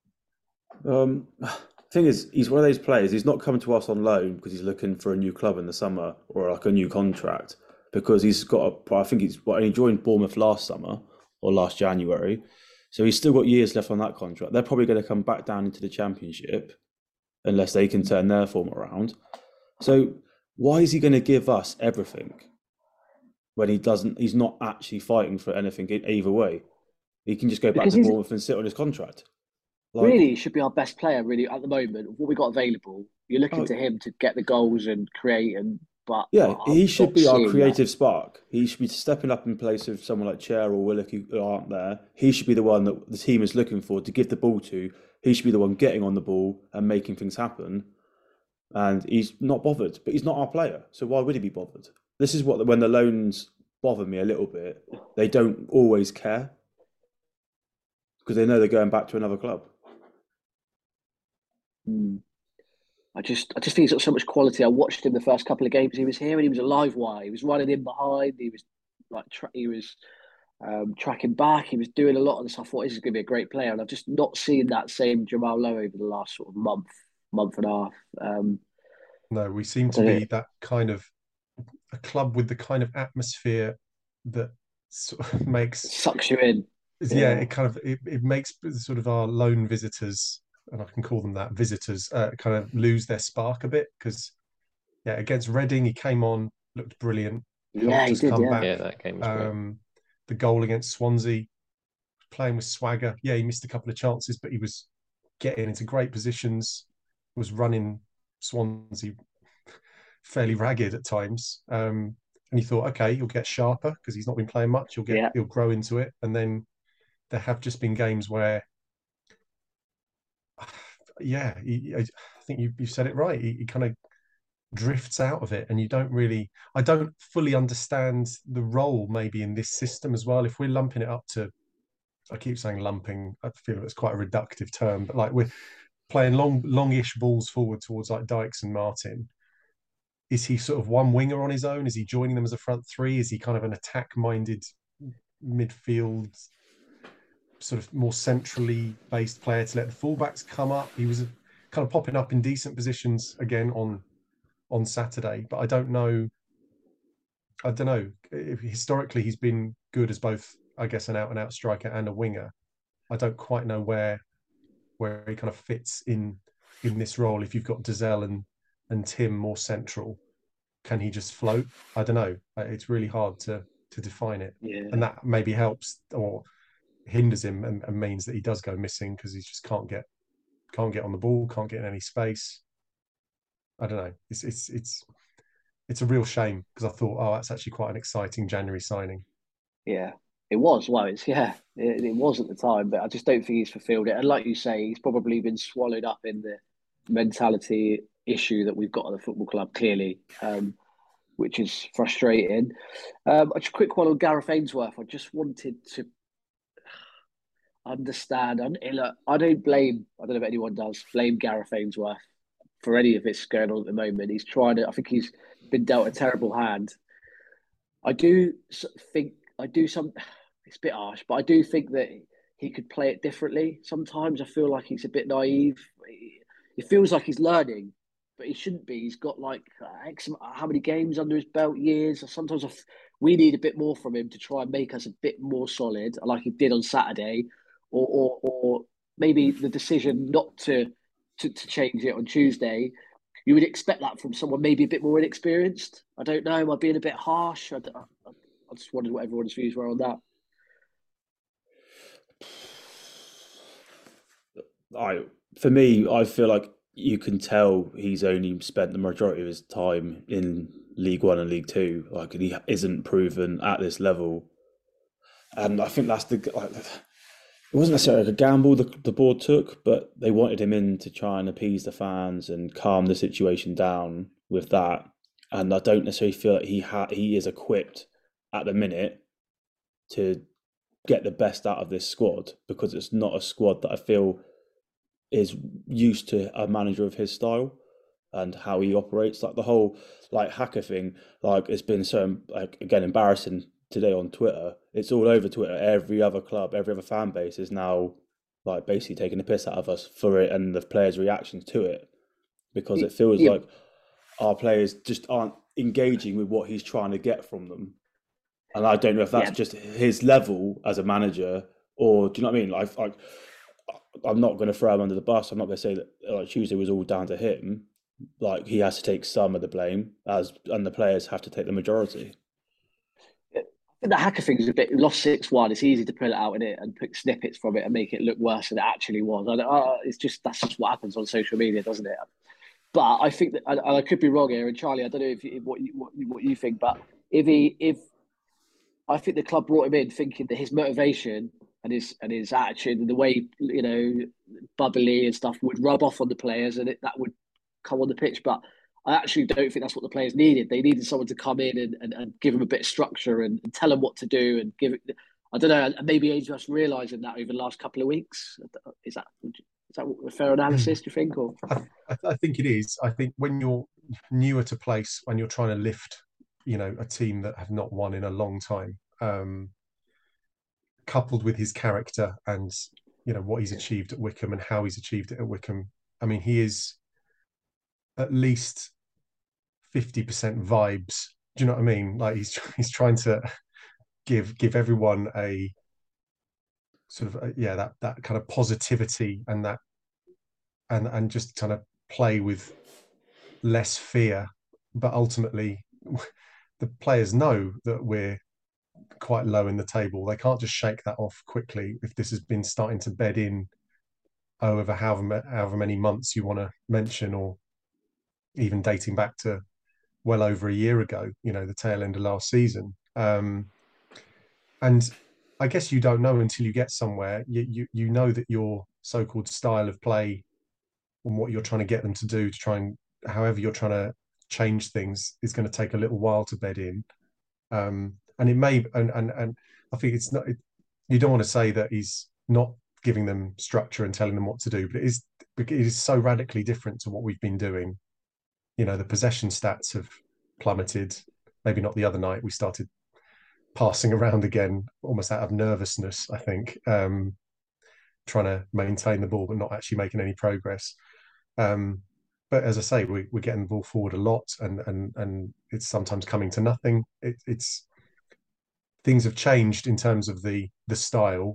Thing is, he's one of those players. He's not coming to us on loan because he's looking for a new club in the summer or a new contract. Because he's got he joined Bournemouth last summer or last January, so he's still got years left on that contract. They're probably going to come back down into the Championship unless they can turn their form around. So why is he going to give us everything when he's not actually fighting for anything either way? He can just go back to Bournemouth and sit on his contract. Really, he should be our best player, really, at the moment. What we got available, you're looking to him to get the goals and create and but yeah, he should be our creative that. spark. He should be stepping up in place of someone like Chair or Willock who aren't there. He should be the one that the team is looking for to give the ball to. He should be the one getting on the ball and making things happen. And he's not bothered, but he's not our player. So why would he be bothered? This is what, when the loans bother me a little bit, they don't always care because they know they're going back to another club. I just think he's got so much quality. I watched him the first couple of games he was here, and he was a live wire. He was running in behind. He was like tracking back. He was doing a lot of this. I thought this is going to be a great player, and I've just not seen that same Jamal Lowe over the last sort of month and a half. No, we seem to be that kind of a club with the kind of atmosphere that sort of sucks you in. Yeah, it makes sort of our lone visitors, and I can call them that, visitors, kind of lose their spark a bit because, yeah, against Reading he came on, looked brilliant. Yeah, he did. Back. Yeah, that game was great. The goal against Swansea, playing with swagger. Yeah, he missed a couple of chances, but he was getting into great positions, was running Swansea fairly ragged at times. And you thought, okay, he'll get sharper because he's not been playing much. He'll grow into it. And then there have just been games where, I think you said it right. He kind of drifts out of it, and I don't fully understand the role maybe in this system as well. If we're lumping it up to, I keep saying lumping, I feel it's quite a reductive term, but like we're playing longish balls forward towards like Dykes and Martin. Is he sort of one winger on his own? Is he joining them as a front three? Is he kind of an attack-minded midfield, sort of more centrally based player to let the fullbacks come up? He was kind of popping up in decent positions again on Saturday, but I don't know if historically he's been good as both, I guess, an out-and-out striker and a winger. I don't quite know where he kind of fits in this role. If you've got Dozzell and Tim more central, can he just float? I don't know. It's really hard to define it, and that maybe helps or hinders him and means that he does go missing because he just can't get on the ball, can't get in any space. I don't know. It's a real shame because I thought, that's actually quite an exciting January signing. Yeah, it was. Well, it was at the time, but I just don't think he's fulfilled it. And like you say, he's probably been swallowed up in the mentality issue that we've got at the football club, clearly, which is frustrating. Just a quick one on Gareth Ainsworth. I just wanted to understand. I don't know if anyone does blame Gareth Ainsworth for any of this going on at the moment. I think he's been dealt a terrible hand. I do think, it's a bit harsh, but I do think that he could play it differently. Sometimes I feel like he's a bit naive. It feels like he's learning, but he shouldn't be. He's got like how many games under his belt, years. Sometimes we need a bit more from him to try and make us a bit more solid, like he did on Saturday, or maybe the decision not to change it on Tuesday. You would expect that from someone maybe a bit more inexperienced. I don't know. Am I being a bit harsh? I just wondered what everyone's views were on that. For me, I feel like you can tell he's only spent the majority of his time in League One and League Two. Like, he isn't proven at this level, and I think that's it wasn't necessarily like a gamble the board took, but they wanted him in to try and appease the fans and calm the situation down with that. And I don't necessarily feel like he is equipped at the minute to get the best out of this squad, because it's not a squad that I feel is used to a manager of his style and how he operates. Like the whole hacker thing, it's been so again embarrassing today on Twitter. It's all over Twitter. Every other club, every other fan base is now basically taking the piss out of us for it and the players' reactions to it, because it feels like our players just aren't engaging with what he's trying to get from them. And I don't know if that's just his level as a manager, or do you know what I mean? I'm not going to throw him under the bus. I'm not going to say that Tuesday was all down to him. He has to take some of the blame, and the players have to take the majority. I think the hacker thing is a bit lost 6-1. It's easy to pull it out in it and pick snippets from it and make it look worse than it actually was. That's just what happens on social media, doesn't it? But I think that, and I could be wrong here, and Charlie, I don't know what you think, but if I think the club brought him in thinking that his motivation and his attitude and the way, bubbly and stuff would rub off on the players, and that would come on the pitch. But I actually don't think that's what the players needed. They needed someone to come in and give them a bit of structure and tell them what to do and give it. I don't know. Maybe Ainsworth's realising that over the last couple of weeks. Is that a fair analysis? Do you think? Or I think it is. I think when you're newer to place, when you're trying to lift, a team that have not won in a long time, coupled with his character and what he's achieved at Wycombe and how he's achieved it at Wycombe. I mean, he is at least 50% vibes. Do you know what I mean? Like he's trying to give everyone a sort of that kind of positivity and that and just kind of play with less fear. But ultimately, the players know that we're quite low in the table. They can't just shake that off quickly if this has been starting to bed in over however many months you want to mention, or even dating back to well over a year ago, the tail end of last season. And I guess you don't know until you get somewhere. You know that your so-called style of play and what you're trying to get them to do, to try and however you're trying to change things, is going to take a little while to bed in. And it may, and I think it's not. You don't want to say that he's not giving them structure and telling them what to do, but it is so radically different to what we've been doing. The possession stats have plummeted. Maybe not the other night. We started passing around again, almost out of nervousness, I think, trying to maintain the ball but not actually making any progress. But as I say, we're getting the ball forward a lot, and it's sometimes coming to nothing. It's things have changed in terms of the style,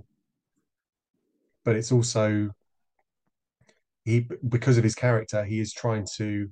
but it's also because of his character, he is trying to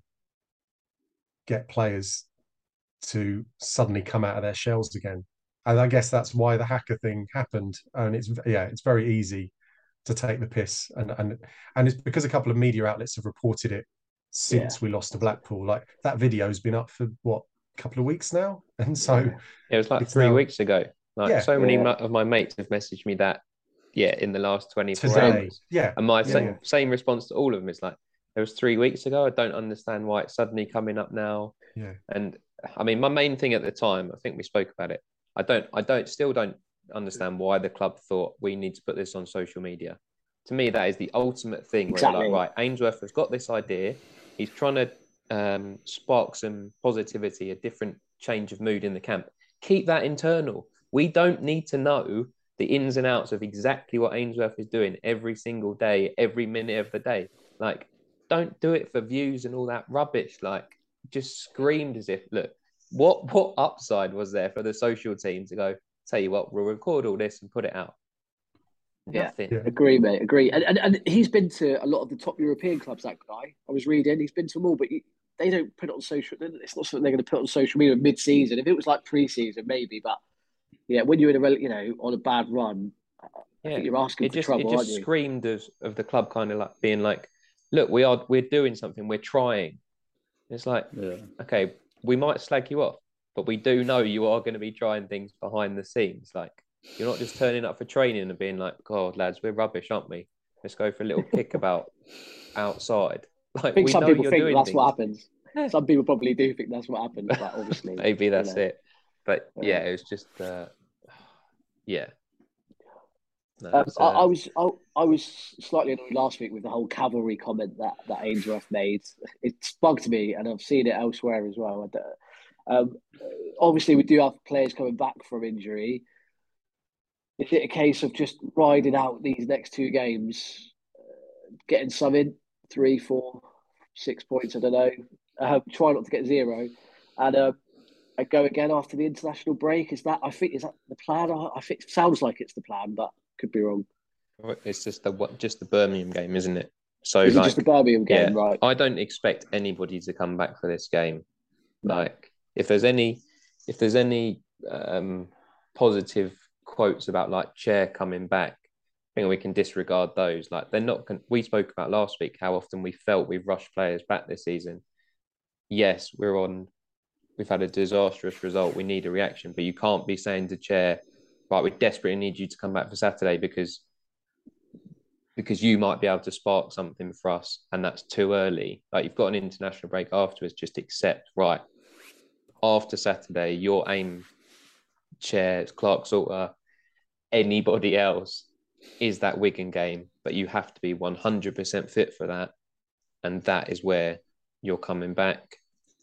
get players to suddenly come out of their shells again. And I guess that's why the hacker thing happened. And it's very easy to take the piss, and it's because a couple of media outlets have reported it since we lost to Blackpool. Like, that video's been up for what, a couple of weeks now, and so it was like 3 weeks ago. Like, so many of my mates have messaged me that in the last 24 hours. And my same response to all of them is like, it was 3 weeks ago. I don't understand why it's suddenly coming up now. And I mean, my main thing at the time, I think we spoke about it, I still don't understand why the club thought we need to put this on social media. To me, that is the ultimate thing where you're like, right, Ainsworth has got this idea. He's trying to spark some positivity, a different change of mood in the camp. Keep that internal. We don't need to know the ins and outs of exactly what Ainsworth is doing every single day, every minute of the day. Like, don't do it for views and all that rubbish. Like, just screamed as if, look, what upside was there for the social team to go, tell you what, we'll record all this and put it out? Nothing. Agree, mate. Agree. And he's been to a lot of the top European clubs, that guy. I was reading, he's been to them all, but they don't put it on social. It's not something they're going to put on social media mid-season. If it was like pre-season, maybe. But when you're in on a bad run, I think you're asking for trouble. It just screamed of the club kind of like being like, look, we're doing something, we're trying. It's like, okay, we might slag you off, but we do know you are going to be trying things behind the scenes. Like, you're not just turning up for training and being like, God, lads, we're rubbish, aren't we? Let's go for a little kickabout outside. Like, I think some people think that's what happens. Some people probably do think that's what happens, but obviously. Maybe that's it. But it was just, No, I was slightly annoyed last week with the whole cavalry comment that Ainsworth made. It's bugged me, and I've seen it elsewhere as well. Obviously, we do have players coming back from injury. Is it a case of just riding out these next two games, getting some in, 3, 4, 6 points? I don't know. Try not to get 0, and I go again after the international break. Is that the plan? I think it sounds like it's the plan, but could be wrong. It's just the Birmingham game, isn't it? So is it just the Birmingham game, right? I don't expect anybody to come back for this game. Like, if there's any positive quotes about like Chair coming back, think we can disregard those. Like they're not. We spoke about last week how often we felt we've rushed players back this season. Yes, we've had a disastrous result. We need a reaction, but you can't be saying to Chair, right, we desperately need you to come back for Saturday because you might be able to spark something for us, and that's too early. Like you've got an international break afterwards. Just accept, right, after Saturday, your aim, Chair, Clark Salter, anybody else, is that Wigan game, but you have to be 100% fit for that, and that is where you're coming back.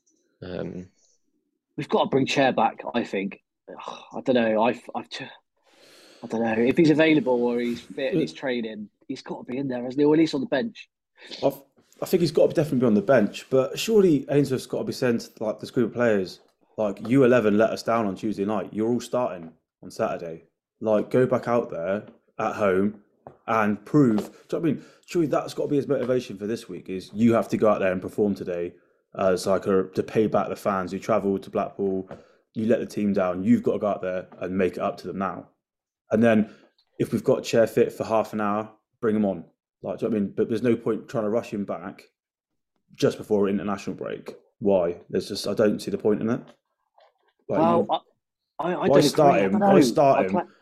We've got to bring Chair back, I think. I don't know. I don't know if he's available or he's fit and he's training. He's got to be in there, hasn't he? Or at least on the bench. I think he's got to definitely be on the bench, but surely Ainsworth's got to be sent like this group of players. Like U11 let us down on Tuesday night. You're all starting on Saturday. Like go back out there at home and prove. Do you know what I mean? Surely that's got to be his motivation for this week. Is you have to go out there and perform today as like to pay back the fans who travelled to Blackpool. You let the team down. You've got to go out there and make it up to them now. And then if we've got Chair fit for half an hour, bring him on. Like, do you know what I mean? But there's no point trying to rush him back just before international break. Why? I don't see the point in it. Like, well, I why don't start agree. him? Why start him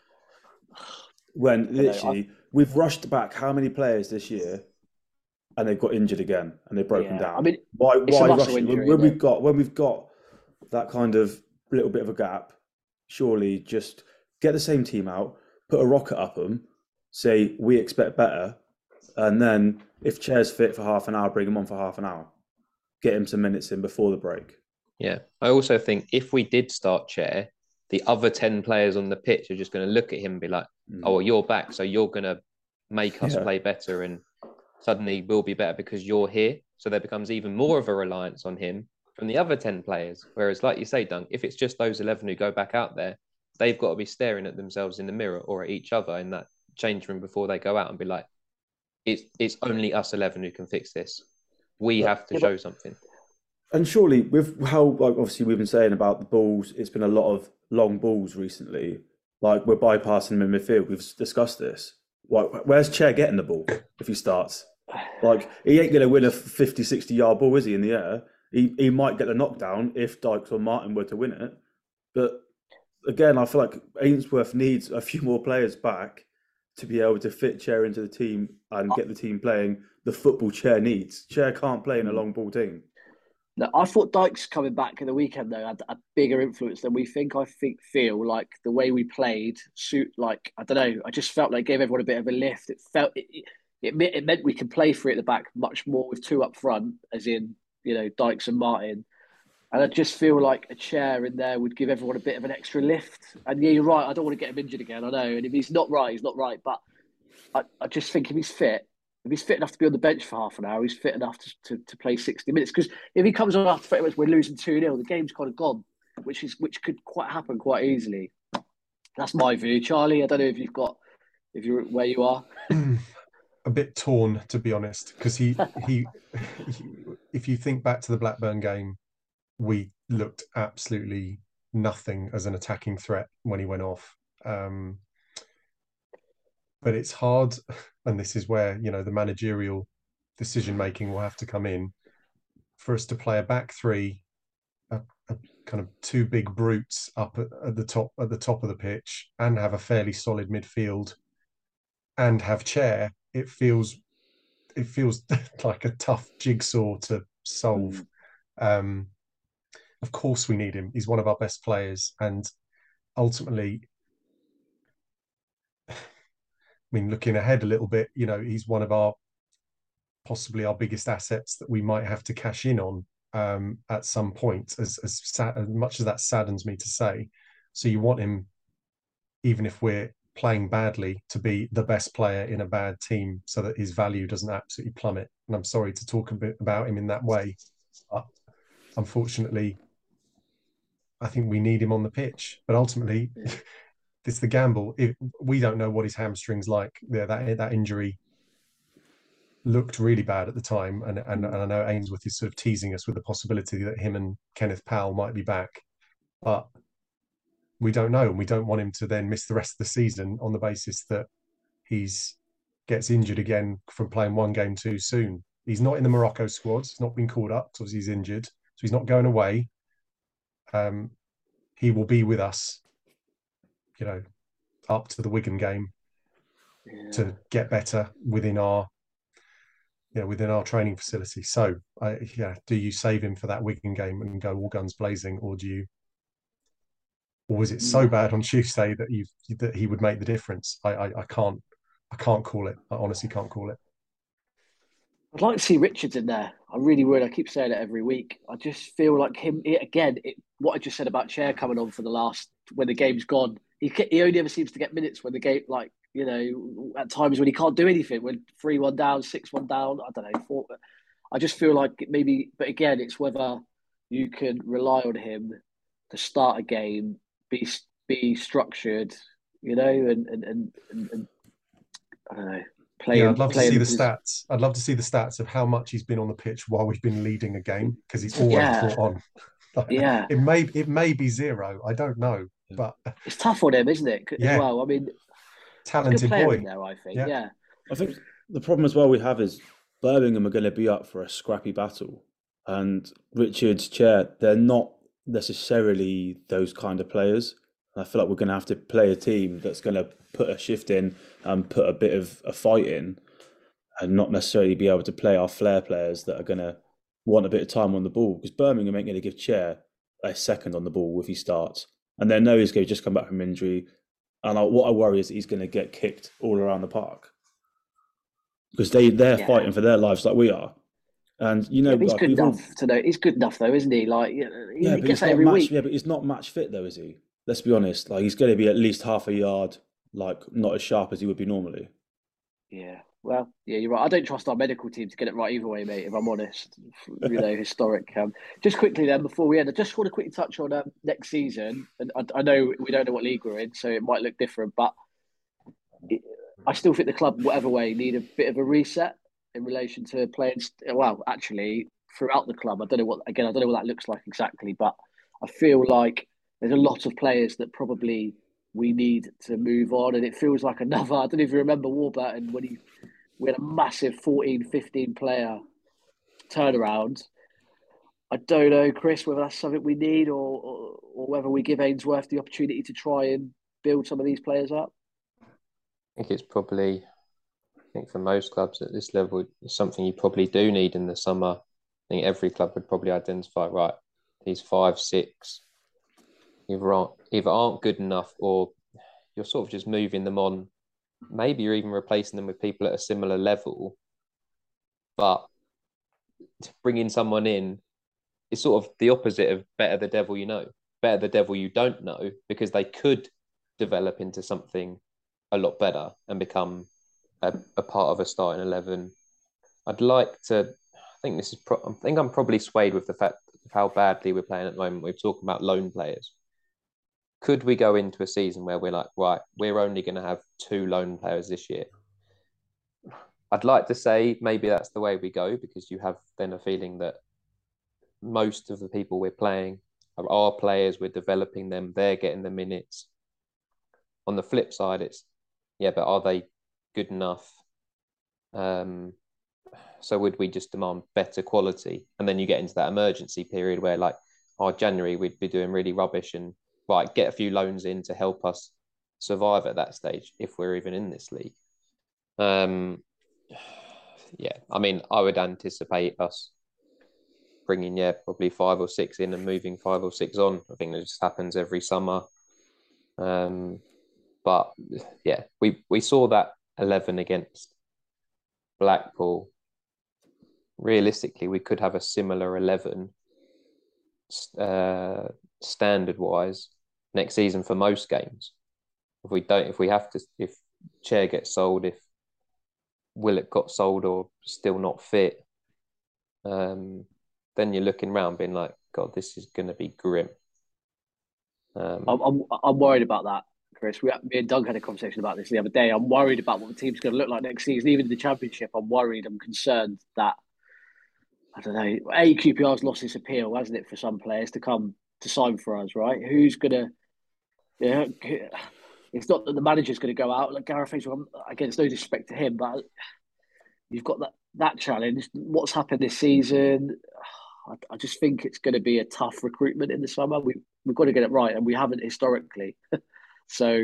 when literally we've rushed back how many players this year, and they've got injured again and they've broken down. I mean, why rush injury, when we've got that kind of little bit of a gap? Surely just get the same team out, put a rocket up them, say we expect better, and then if Chair's fit for half an hour, bring him on for half an hour, get him some minutes in before the break. Yeah, I also think if we did start Chair, the other 10 players on the pitch are just going to look at him and be like, oh, well, you're back, so you're going to make us play better and suddenly we'll be better because you're here. So there becomes even more of a reliance on him from the other 10 players. Whereas, like you say, Dunk, if it's just those 11 who go back out there, they've got to be staring at themselves in the mirror or at each other in that change room before they go out and be like, it's only us 11 who can fix this. We have to show something. And surely, with how obviously we've been saying about the balls, it's been a lot of long balls recently. Like we're bypassing them in midfield. We've discussed this. Like, where's Chair getting the ball if he starts? Like he ain't going to win a 50, 60-yard ball, is he, in the air? He might get the knockdown if Dykes or Martin were to win it. But again, I feel like Ainsworth needs a few more players back to be able to fit Chair into the team and get the team playing the football Chair needs. Chair can't play in a long ball team. No, I thought Dykes coming back in the weekend though had a bigger influence than we think. Feel like the way we played I don't know. I just felt like it gave everyone a bit of a lift. It meant we could play free at the back much more with two up front, as in Dykes and Martin. And I just feel like a Chair in there would give everyone a bit of an extra lift. And yeah, you're right. I don't want to get him injured again. I know. And if he's not right, he's not right. But I just think if he's fit enough to be on the bench for half an hour, he's fit enough to play 60 minutes. Because if he comes on after 30 minutes, we're losing 2-0, the game's kind of gone, which could quite happen quite easily. That's my view. Charlie, I don't know if you're where you are. A bit torn, to be honest, because he if you think back to the Blackburn game, we looked absolutely nothing as an attacking threat when he went off. But it's hard, and this is where the managerial decision making will have to come in for us to play a back three, a kind of two big brutes up at the top of the pitch, and have a fairly solid midfield, and have Chair. It feels like a tough jigsaw to solve. Of course, we need him. He's one of our best players, and ultimately, I mean, looking ahead a little bit, he's one of possibly our biggest assets that we might have to cash in on at some point, as much as that saddens me to say. So you want him, even if we're playing badly, to be the best player in a bad team so that his value doesn't absolutely plummet. And I'm sorry to talk a bit about him in that way, but unfortunately, I think we need him on the pitch. But ultimately, it's the gamble. We don't know what his hamstring's like. That injury looked really bad at the time, and I know Ainsworth is sort of teasing us with the possibility that him and Kenneth Powell might be back, but we don't know, and we don't want him to then miss the rest of the season on the basis that he's gets injured again from playing one game too soon. He's not in the Morocco squad. He's not been called up because he's injured. So he's not going away. He will be with us, up to the Wigan game to get better within our training facility. So, do you save him for that Wigan game and go all guns blazing, or was it so bad on Tuesday that he would make the difference? I can't call it. I honestly can't call it. I'd like to see Richards in there. I really would. I keep saying it every week. I just feel like what I just said about Chair coming on for when the game's gone. He only ever seems to get minutes when the game, at times when he can't do anything, when 3-1 down, 6-1 down, I don't know, 4. I just feel like maybe, but again, it's whether you can rely on him to start a game, be structured, and I don't know. I'd love to see the stats. I'd love to see the stats of how much he's been on the pitch while we've been leading a game, because he's always brought on. It may be 0. I don't know, but it's tough on him, isn't it? As well, I mean, talented boy in there, I think. Yeah, I think the problem as well we have is Birmingham are going to be up for a scrappy battle, and Richards, Chair, they're not necessarily those kind of players. I feel like we're going to have to play a team that's going to put a shift in and put a bit of a fight in, and not necessarily be able to play our flair players that are going to want a bit of time on the ball, because Birmingham ain't going to give Chair a second on the ball if he starts. And they know he's going to just come back from injury. And what I worry is that he's going to get kicked all around the park, because they're fighting for their lives like we are. And he's good enough to know. He's good enough though, isn't he? He gets that every week. Yeah, but he's not match fit though, is he? Let's be honest. He's going to be at least half a yard, not as sharp as he would be normally. Yeah. Well, yeah, you're right. I don't trust our medical team to get it right either way, mate, if I'm honest. Historic. Just quickly then, before we end, I just want to quickly touch on next season. And I know we don't know what league we're in, so it might look different, but I still think the club, whatever way, need a bit of a reset in relation to playing. Well, actually, throughout the club, I don't know what that looks like exactly, but I feel like there's a lot of players that probably we need to move on. And it feels like another, I don't know if you remember Warburton when we had a massive 14, 15 player turnaround. I don't know, Chris, whether that's something we need or whether we give Ainsworth the opportunity to try and build some of these players up. I think for most clubs at this level, it's something you probably do need in the summer. I think every club would probably identify, right, these 5, 6 either aren't good enough, or you're sort of just moving them on. Maybe you're even replacing them with people at a similar level, but bringing someone in is sort of the opposite of better the devil you know. Better the devil you don't know, because they could develop into something a lot better and become a part of a starting 11. I think I'm probably swayed with the fact of how badly we're playing at the moment. We're talking about loan players. Could we go into a season where we're like, right, we're only going to have 2 loan players this year? I'd like to say maybe that's the way we go, because you have then a feeling that most of the people we're playing are our players, we're developing them, they're getting the minutes. On the flip side, but are they good enough? So would we just demand better quality? And then you get into that emergency period where January, we'd be doing really rubbish and get a few loans in to help us survive at that stage, if we're even in this league. I would anticipate us bringing, probably 5 or 6 in and moving 5 or 6 on. I think that just happens every summer. But we saw that 11 against Blackpool. Realistically, we could have a similar 11 standard-wise next season for most games. If Chair gets sold, if Willett got sold or still not fit, then you're looking around being like, God, this is going to be grim. I'm worried about that, Chris. Me and Doug had a conversation about this the other day. I'm worried about what the team's going to look like next season. Even in the Championship, I'm concerned that, I don't know, QPR's lost its appeal, hasn't it, for some players to come to sign for us, right? Who's going to... it's not that the manager's going to go out. Like Gareth Fraser, again, it's no disrespect to him, but you've got that challenge. What's happened this season? I just think it's going to be a tough recruitment in the summer. We've got to get it right, and we haven't historically. So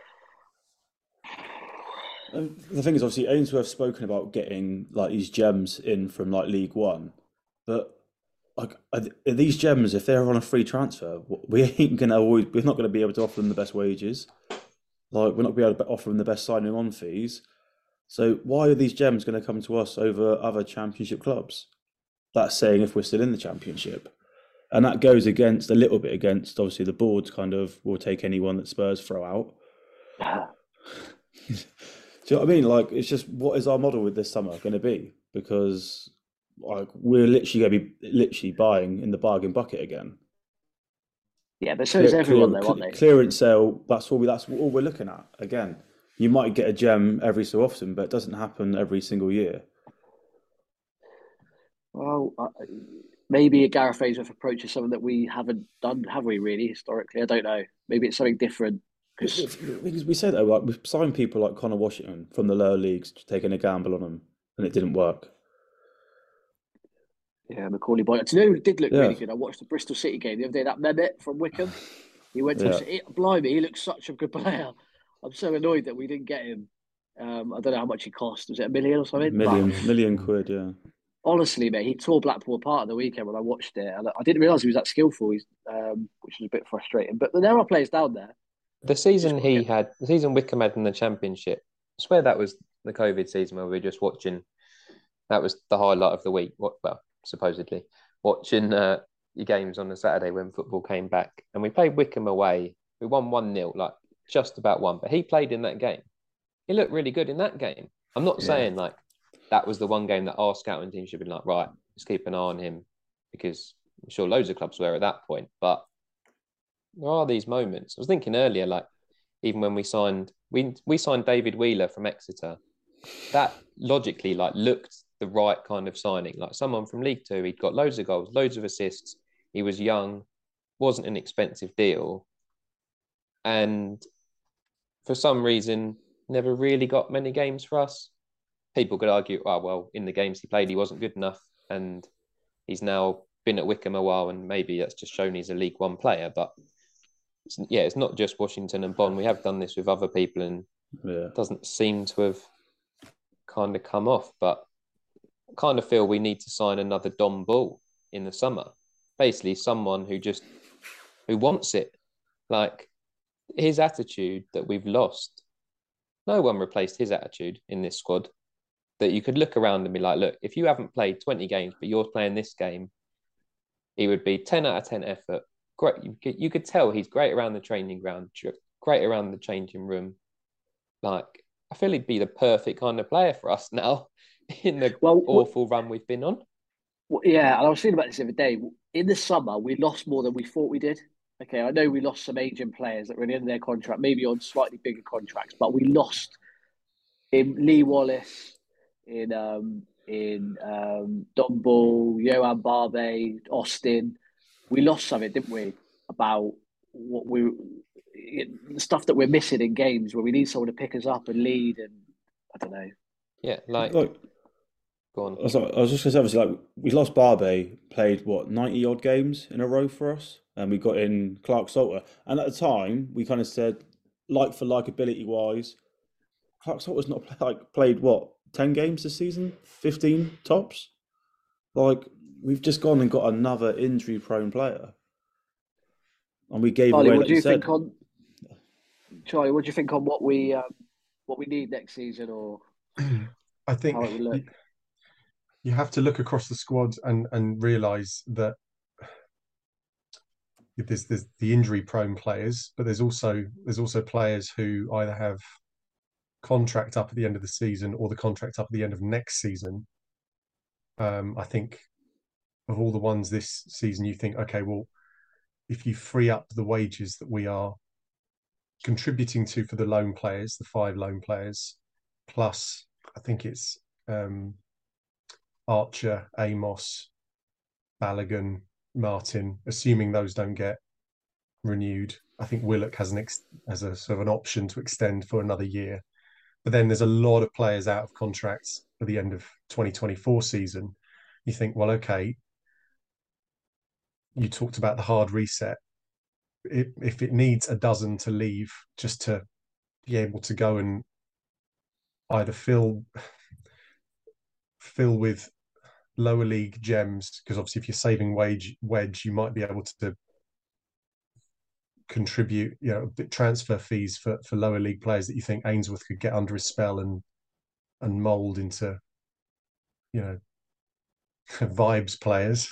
the thing is, obviously, Ainsworth's spoken about getting like these gems in from like League One, but like are these gems, if they're on a free transfer, we're not going to be able to offer them the best wages. Like we're not going to be able to offer them the best signing on fees. So why are these gems going to come to us over other Championship clubs? That's saying if we're still in the Championship. And that goes a little bit against, obviously, the board's kind of, will take anyone that Spurs throw out. Do you know what I mean? Like, it's just, what is our model with this summer going to be? Because like we're literally going to be buying in the bargain bucket again. Yeah, but so is everyone though, aren't they? Clearance sale, that's all we're looking at. Again, you might get a gem every so often, but it doesn't happen every single year. Well, maybe a Gareth Ainsworth approach is something that we haven't done, have we, really, historically? I don't know. Maybe it's something different. Because we said that, like, we've signed people like Connor Washington from the lower leagues, taking a gamble on them, and it didn't work. Yeah, Macaulay Boyd. Do you know who did look really good? I watched the Bristol City game the other day, that Mehmet from Wickham. He went to blimey, he looks such a good player. I'm so annoyed that we didn't get him. I don't know how much he cost. Was it $1 million or something? Million quid, yeah. Honestly, mate, he tore Blackpool apart at the weekend when I watched it. And I didn't realise he was that skillful, which was a bit frustrating. But there are players down there. The season Wickham had in the Championship, I swear that was the COVID season where we were just watching. That was the highlight of the week. Supposedly watching your games on the Saturday when football came back, and we played Wickham away. We won 1-0, like just about one. But he played in that game. He looked really good in that game. I'm not saying like that was the one game that our scouting team should be like, right, let's keep an eye on him, because I'm sure loads of clubs were at that point. But there are these moments. I was thinking earlier, like even when we signed David Wheeler from Exeter, that logically like looked the right kind of signing, like someone from League Two. He'd got loads of goals, loads of assists. He was young, wasn't an expensive deal, and for some reason never really got many games for us. People could argue, oh well, in the games he played, he wasn't good enough, and he's now been at Wickham a while, and maybe that's just shown he's a League One player. But it's not just Washington and Bond. We have done this with other people, and it doesn't seem to have kind of come off. But I kind of feel we need to sign another Dom Ball in the summer. Basically, someone who wants it. Like his attitude that we've lost. No one replaced his attitude in this squad. That you could look around and be like, look, if you haven't played 20 games, but you're playing this game, he would be 10 out of 10 effort. Great. You could tell he's great around the training ground, great around the changing room. Like, I feel he'd be the perfect kind of player for us now in the awful run we've been on. Well, yeah, and I was thinking about this the other day. In the summer, we lost more than we thought we did. Okay, I know we lost some aging players that were in the end of their contract, maybe on slightly bigger contracts, but we lost in Lee Wallace, in Don Ball, Johan Barbe, Austin. We lost something, didn't we? About the stuff that we're missing in games where we need someone to pick us up and lead, and I don't know. Yeah, like go on. I was just going to say, obviously, like we lost Barbe, played 90 odd games in a row for us, and we got in Clark Salter. And at the time, we kind of said, like for likability wise, Clark Salter's not played 10 games this season, 15 tops. Like we've just gone and got another injury-prone player, and we gave away. What do you think on Charlie? What do you think on what we need next season, or I think how it would look? You have to look across the squad and realise that there's the injury-prone players, but there's also players who either have contract up at the end of the season or the contract up at the end of next season. I think of all the ones this season, you think, okay, well, if you free up the wages that we are contributing to for the loan players, the 5 loan players, plus I think it's Archer, Amos, Balogun, Martin, assuming those don't get renewed. I think Willock has has a sort of an option to extend for another year. But then there's a lot of players out of contracts at the end of 2024 season. You think, well, okay, you talked about the hard reset. If it needs a dozen to leave just to be able to go and either fill with lower league gems, because obviously if you're saving wedge, you might be able to contribute, transfer fees for lower league players that you think Ainsworth could get under his spell and mold into, vibes players,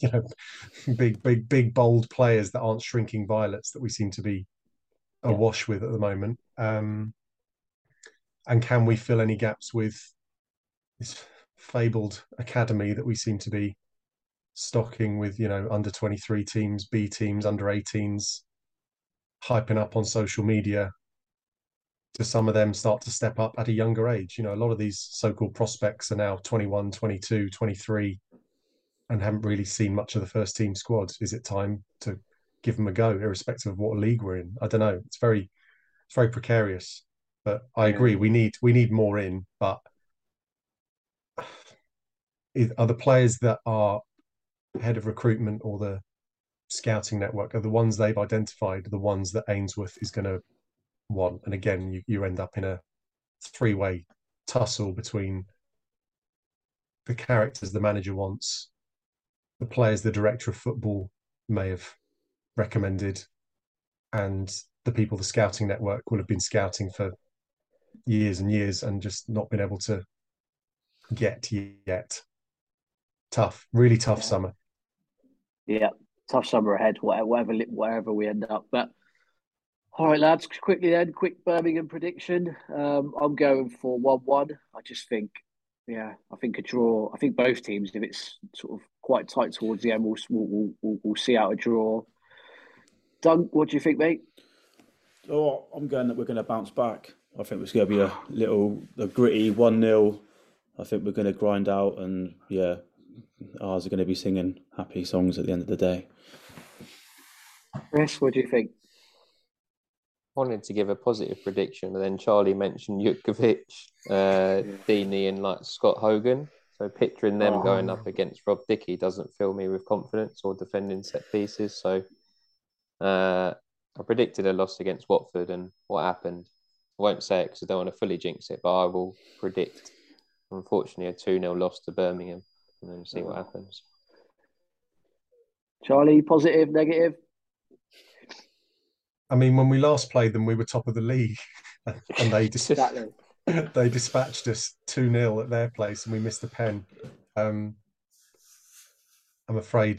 big bold players that aren't shrinking violets that we seem to be awash with at the moment. And can we fill any gaps with this fabled academy that we seem to be stocking with, under 23 teams, B teams, under 18s, hyping up on social media? Do some of them start to step up at a younger age? A lot of these so-called prospects are now 21, 22, 23 and haven't really seen much of the first team squads. Is it time to give them a go, irrespective of what league we're in? I don't know. It's very precarious. But I agree, we need more in, but are the players that are head of recruitment or the scouting network, are the ones they've identified the ones that Ainsworth is going to want? And again, you end up in a three-way tussle between the characters the manager wants, the players the director of football may have recommended, and the people the scouting network will have been scouting for years and years and just not been able to get yet. Tough, really tough summer. Yeah, tough summer ahead, wherever we end up. But all right, lads, quickly then, quick Birmingham prediction. I'm going for 1-1. I just think, I think a draw. I think both teams, if it's sort of quite tight towards the end, we'll see out a draw. Dunk, what do you think, mate? Oh, I'm going that we're going to bounce back. I think it's going to be a gritty 1-0. I think we're going to grind out, and ours are going to be singing happy songs at the end of the day. Chris, what do you think? I wanted to give a positive prediction, but then Charlie mentioned Jutkovic, Deeney and Scott Hogan. So picturing them going up against Rob Dickey doesn't fill me with confidence or defending set pieces. So I predicted a loss against Watford, and what happened? I won't say it because I don't want to fully jinx it, but I will predict, unfortunately, a 2-0 loss to Birmingham, and then see what happens. Charlie, positive, negative? I mean, when we last played them, we were top of the league, and they dispatched us 2-0 at their place, and we missed the pen. I'm afraid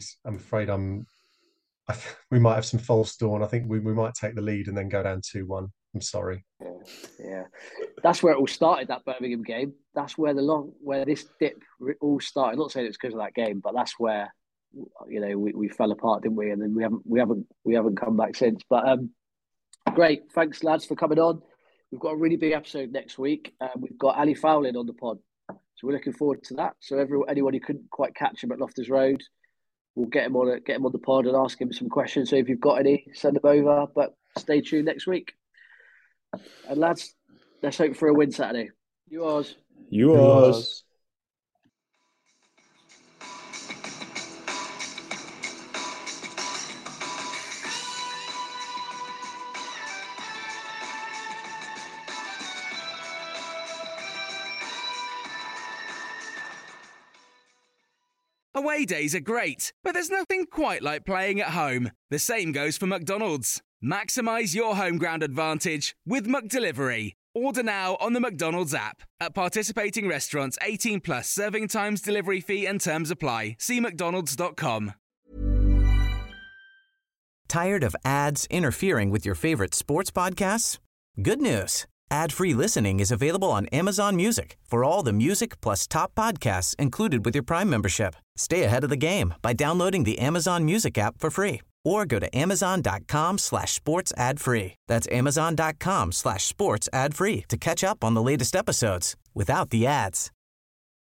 we might have some false dawn. I think we might take the lead and then go down 2-1. I'm sorry. Yeah. That's where it all started, that Birmingham game. That's where this dip all started. I'm not saying it's because of that game, but that's where we fell apart, didn't we? And then we haven't come back since. But great, thanks lads for coming on. We've got a really big episode next week. We've got Ali Fowlin on the pod, so we're looking forward to that. So anyone who couldn't quite catch him at Loftus Road, we'll get him on the pod and ask him some questions. So if you've got any, send them over. But stay tuned next week. And lads, let's hope for a win Saturday. Yours. Away days are great, but there's nothing quite like playing at home. The same goes for McDonald's. Maximise your home ground advantage with McDelivery. Order now on the McDonald's app. At participating restaurants, 18 plus, serving times, delivery fee and terms apply. See mcdonalds.com. Tired of ads interfering with your favorite sports podcasts? Good news. Ad-free listening is available on Amazon Music for all the music plus top podcasts included with your Prime membership. Stay ahead of the game by downloading the Amazon Music app for free or go to amazon.com/sports ad free. That's amazon.com/sports ad free to catch up on the latest episodes without the ads.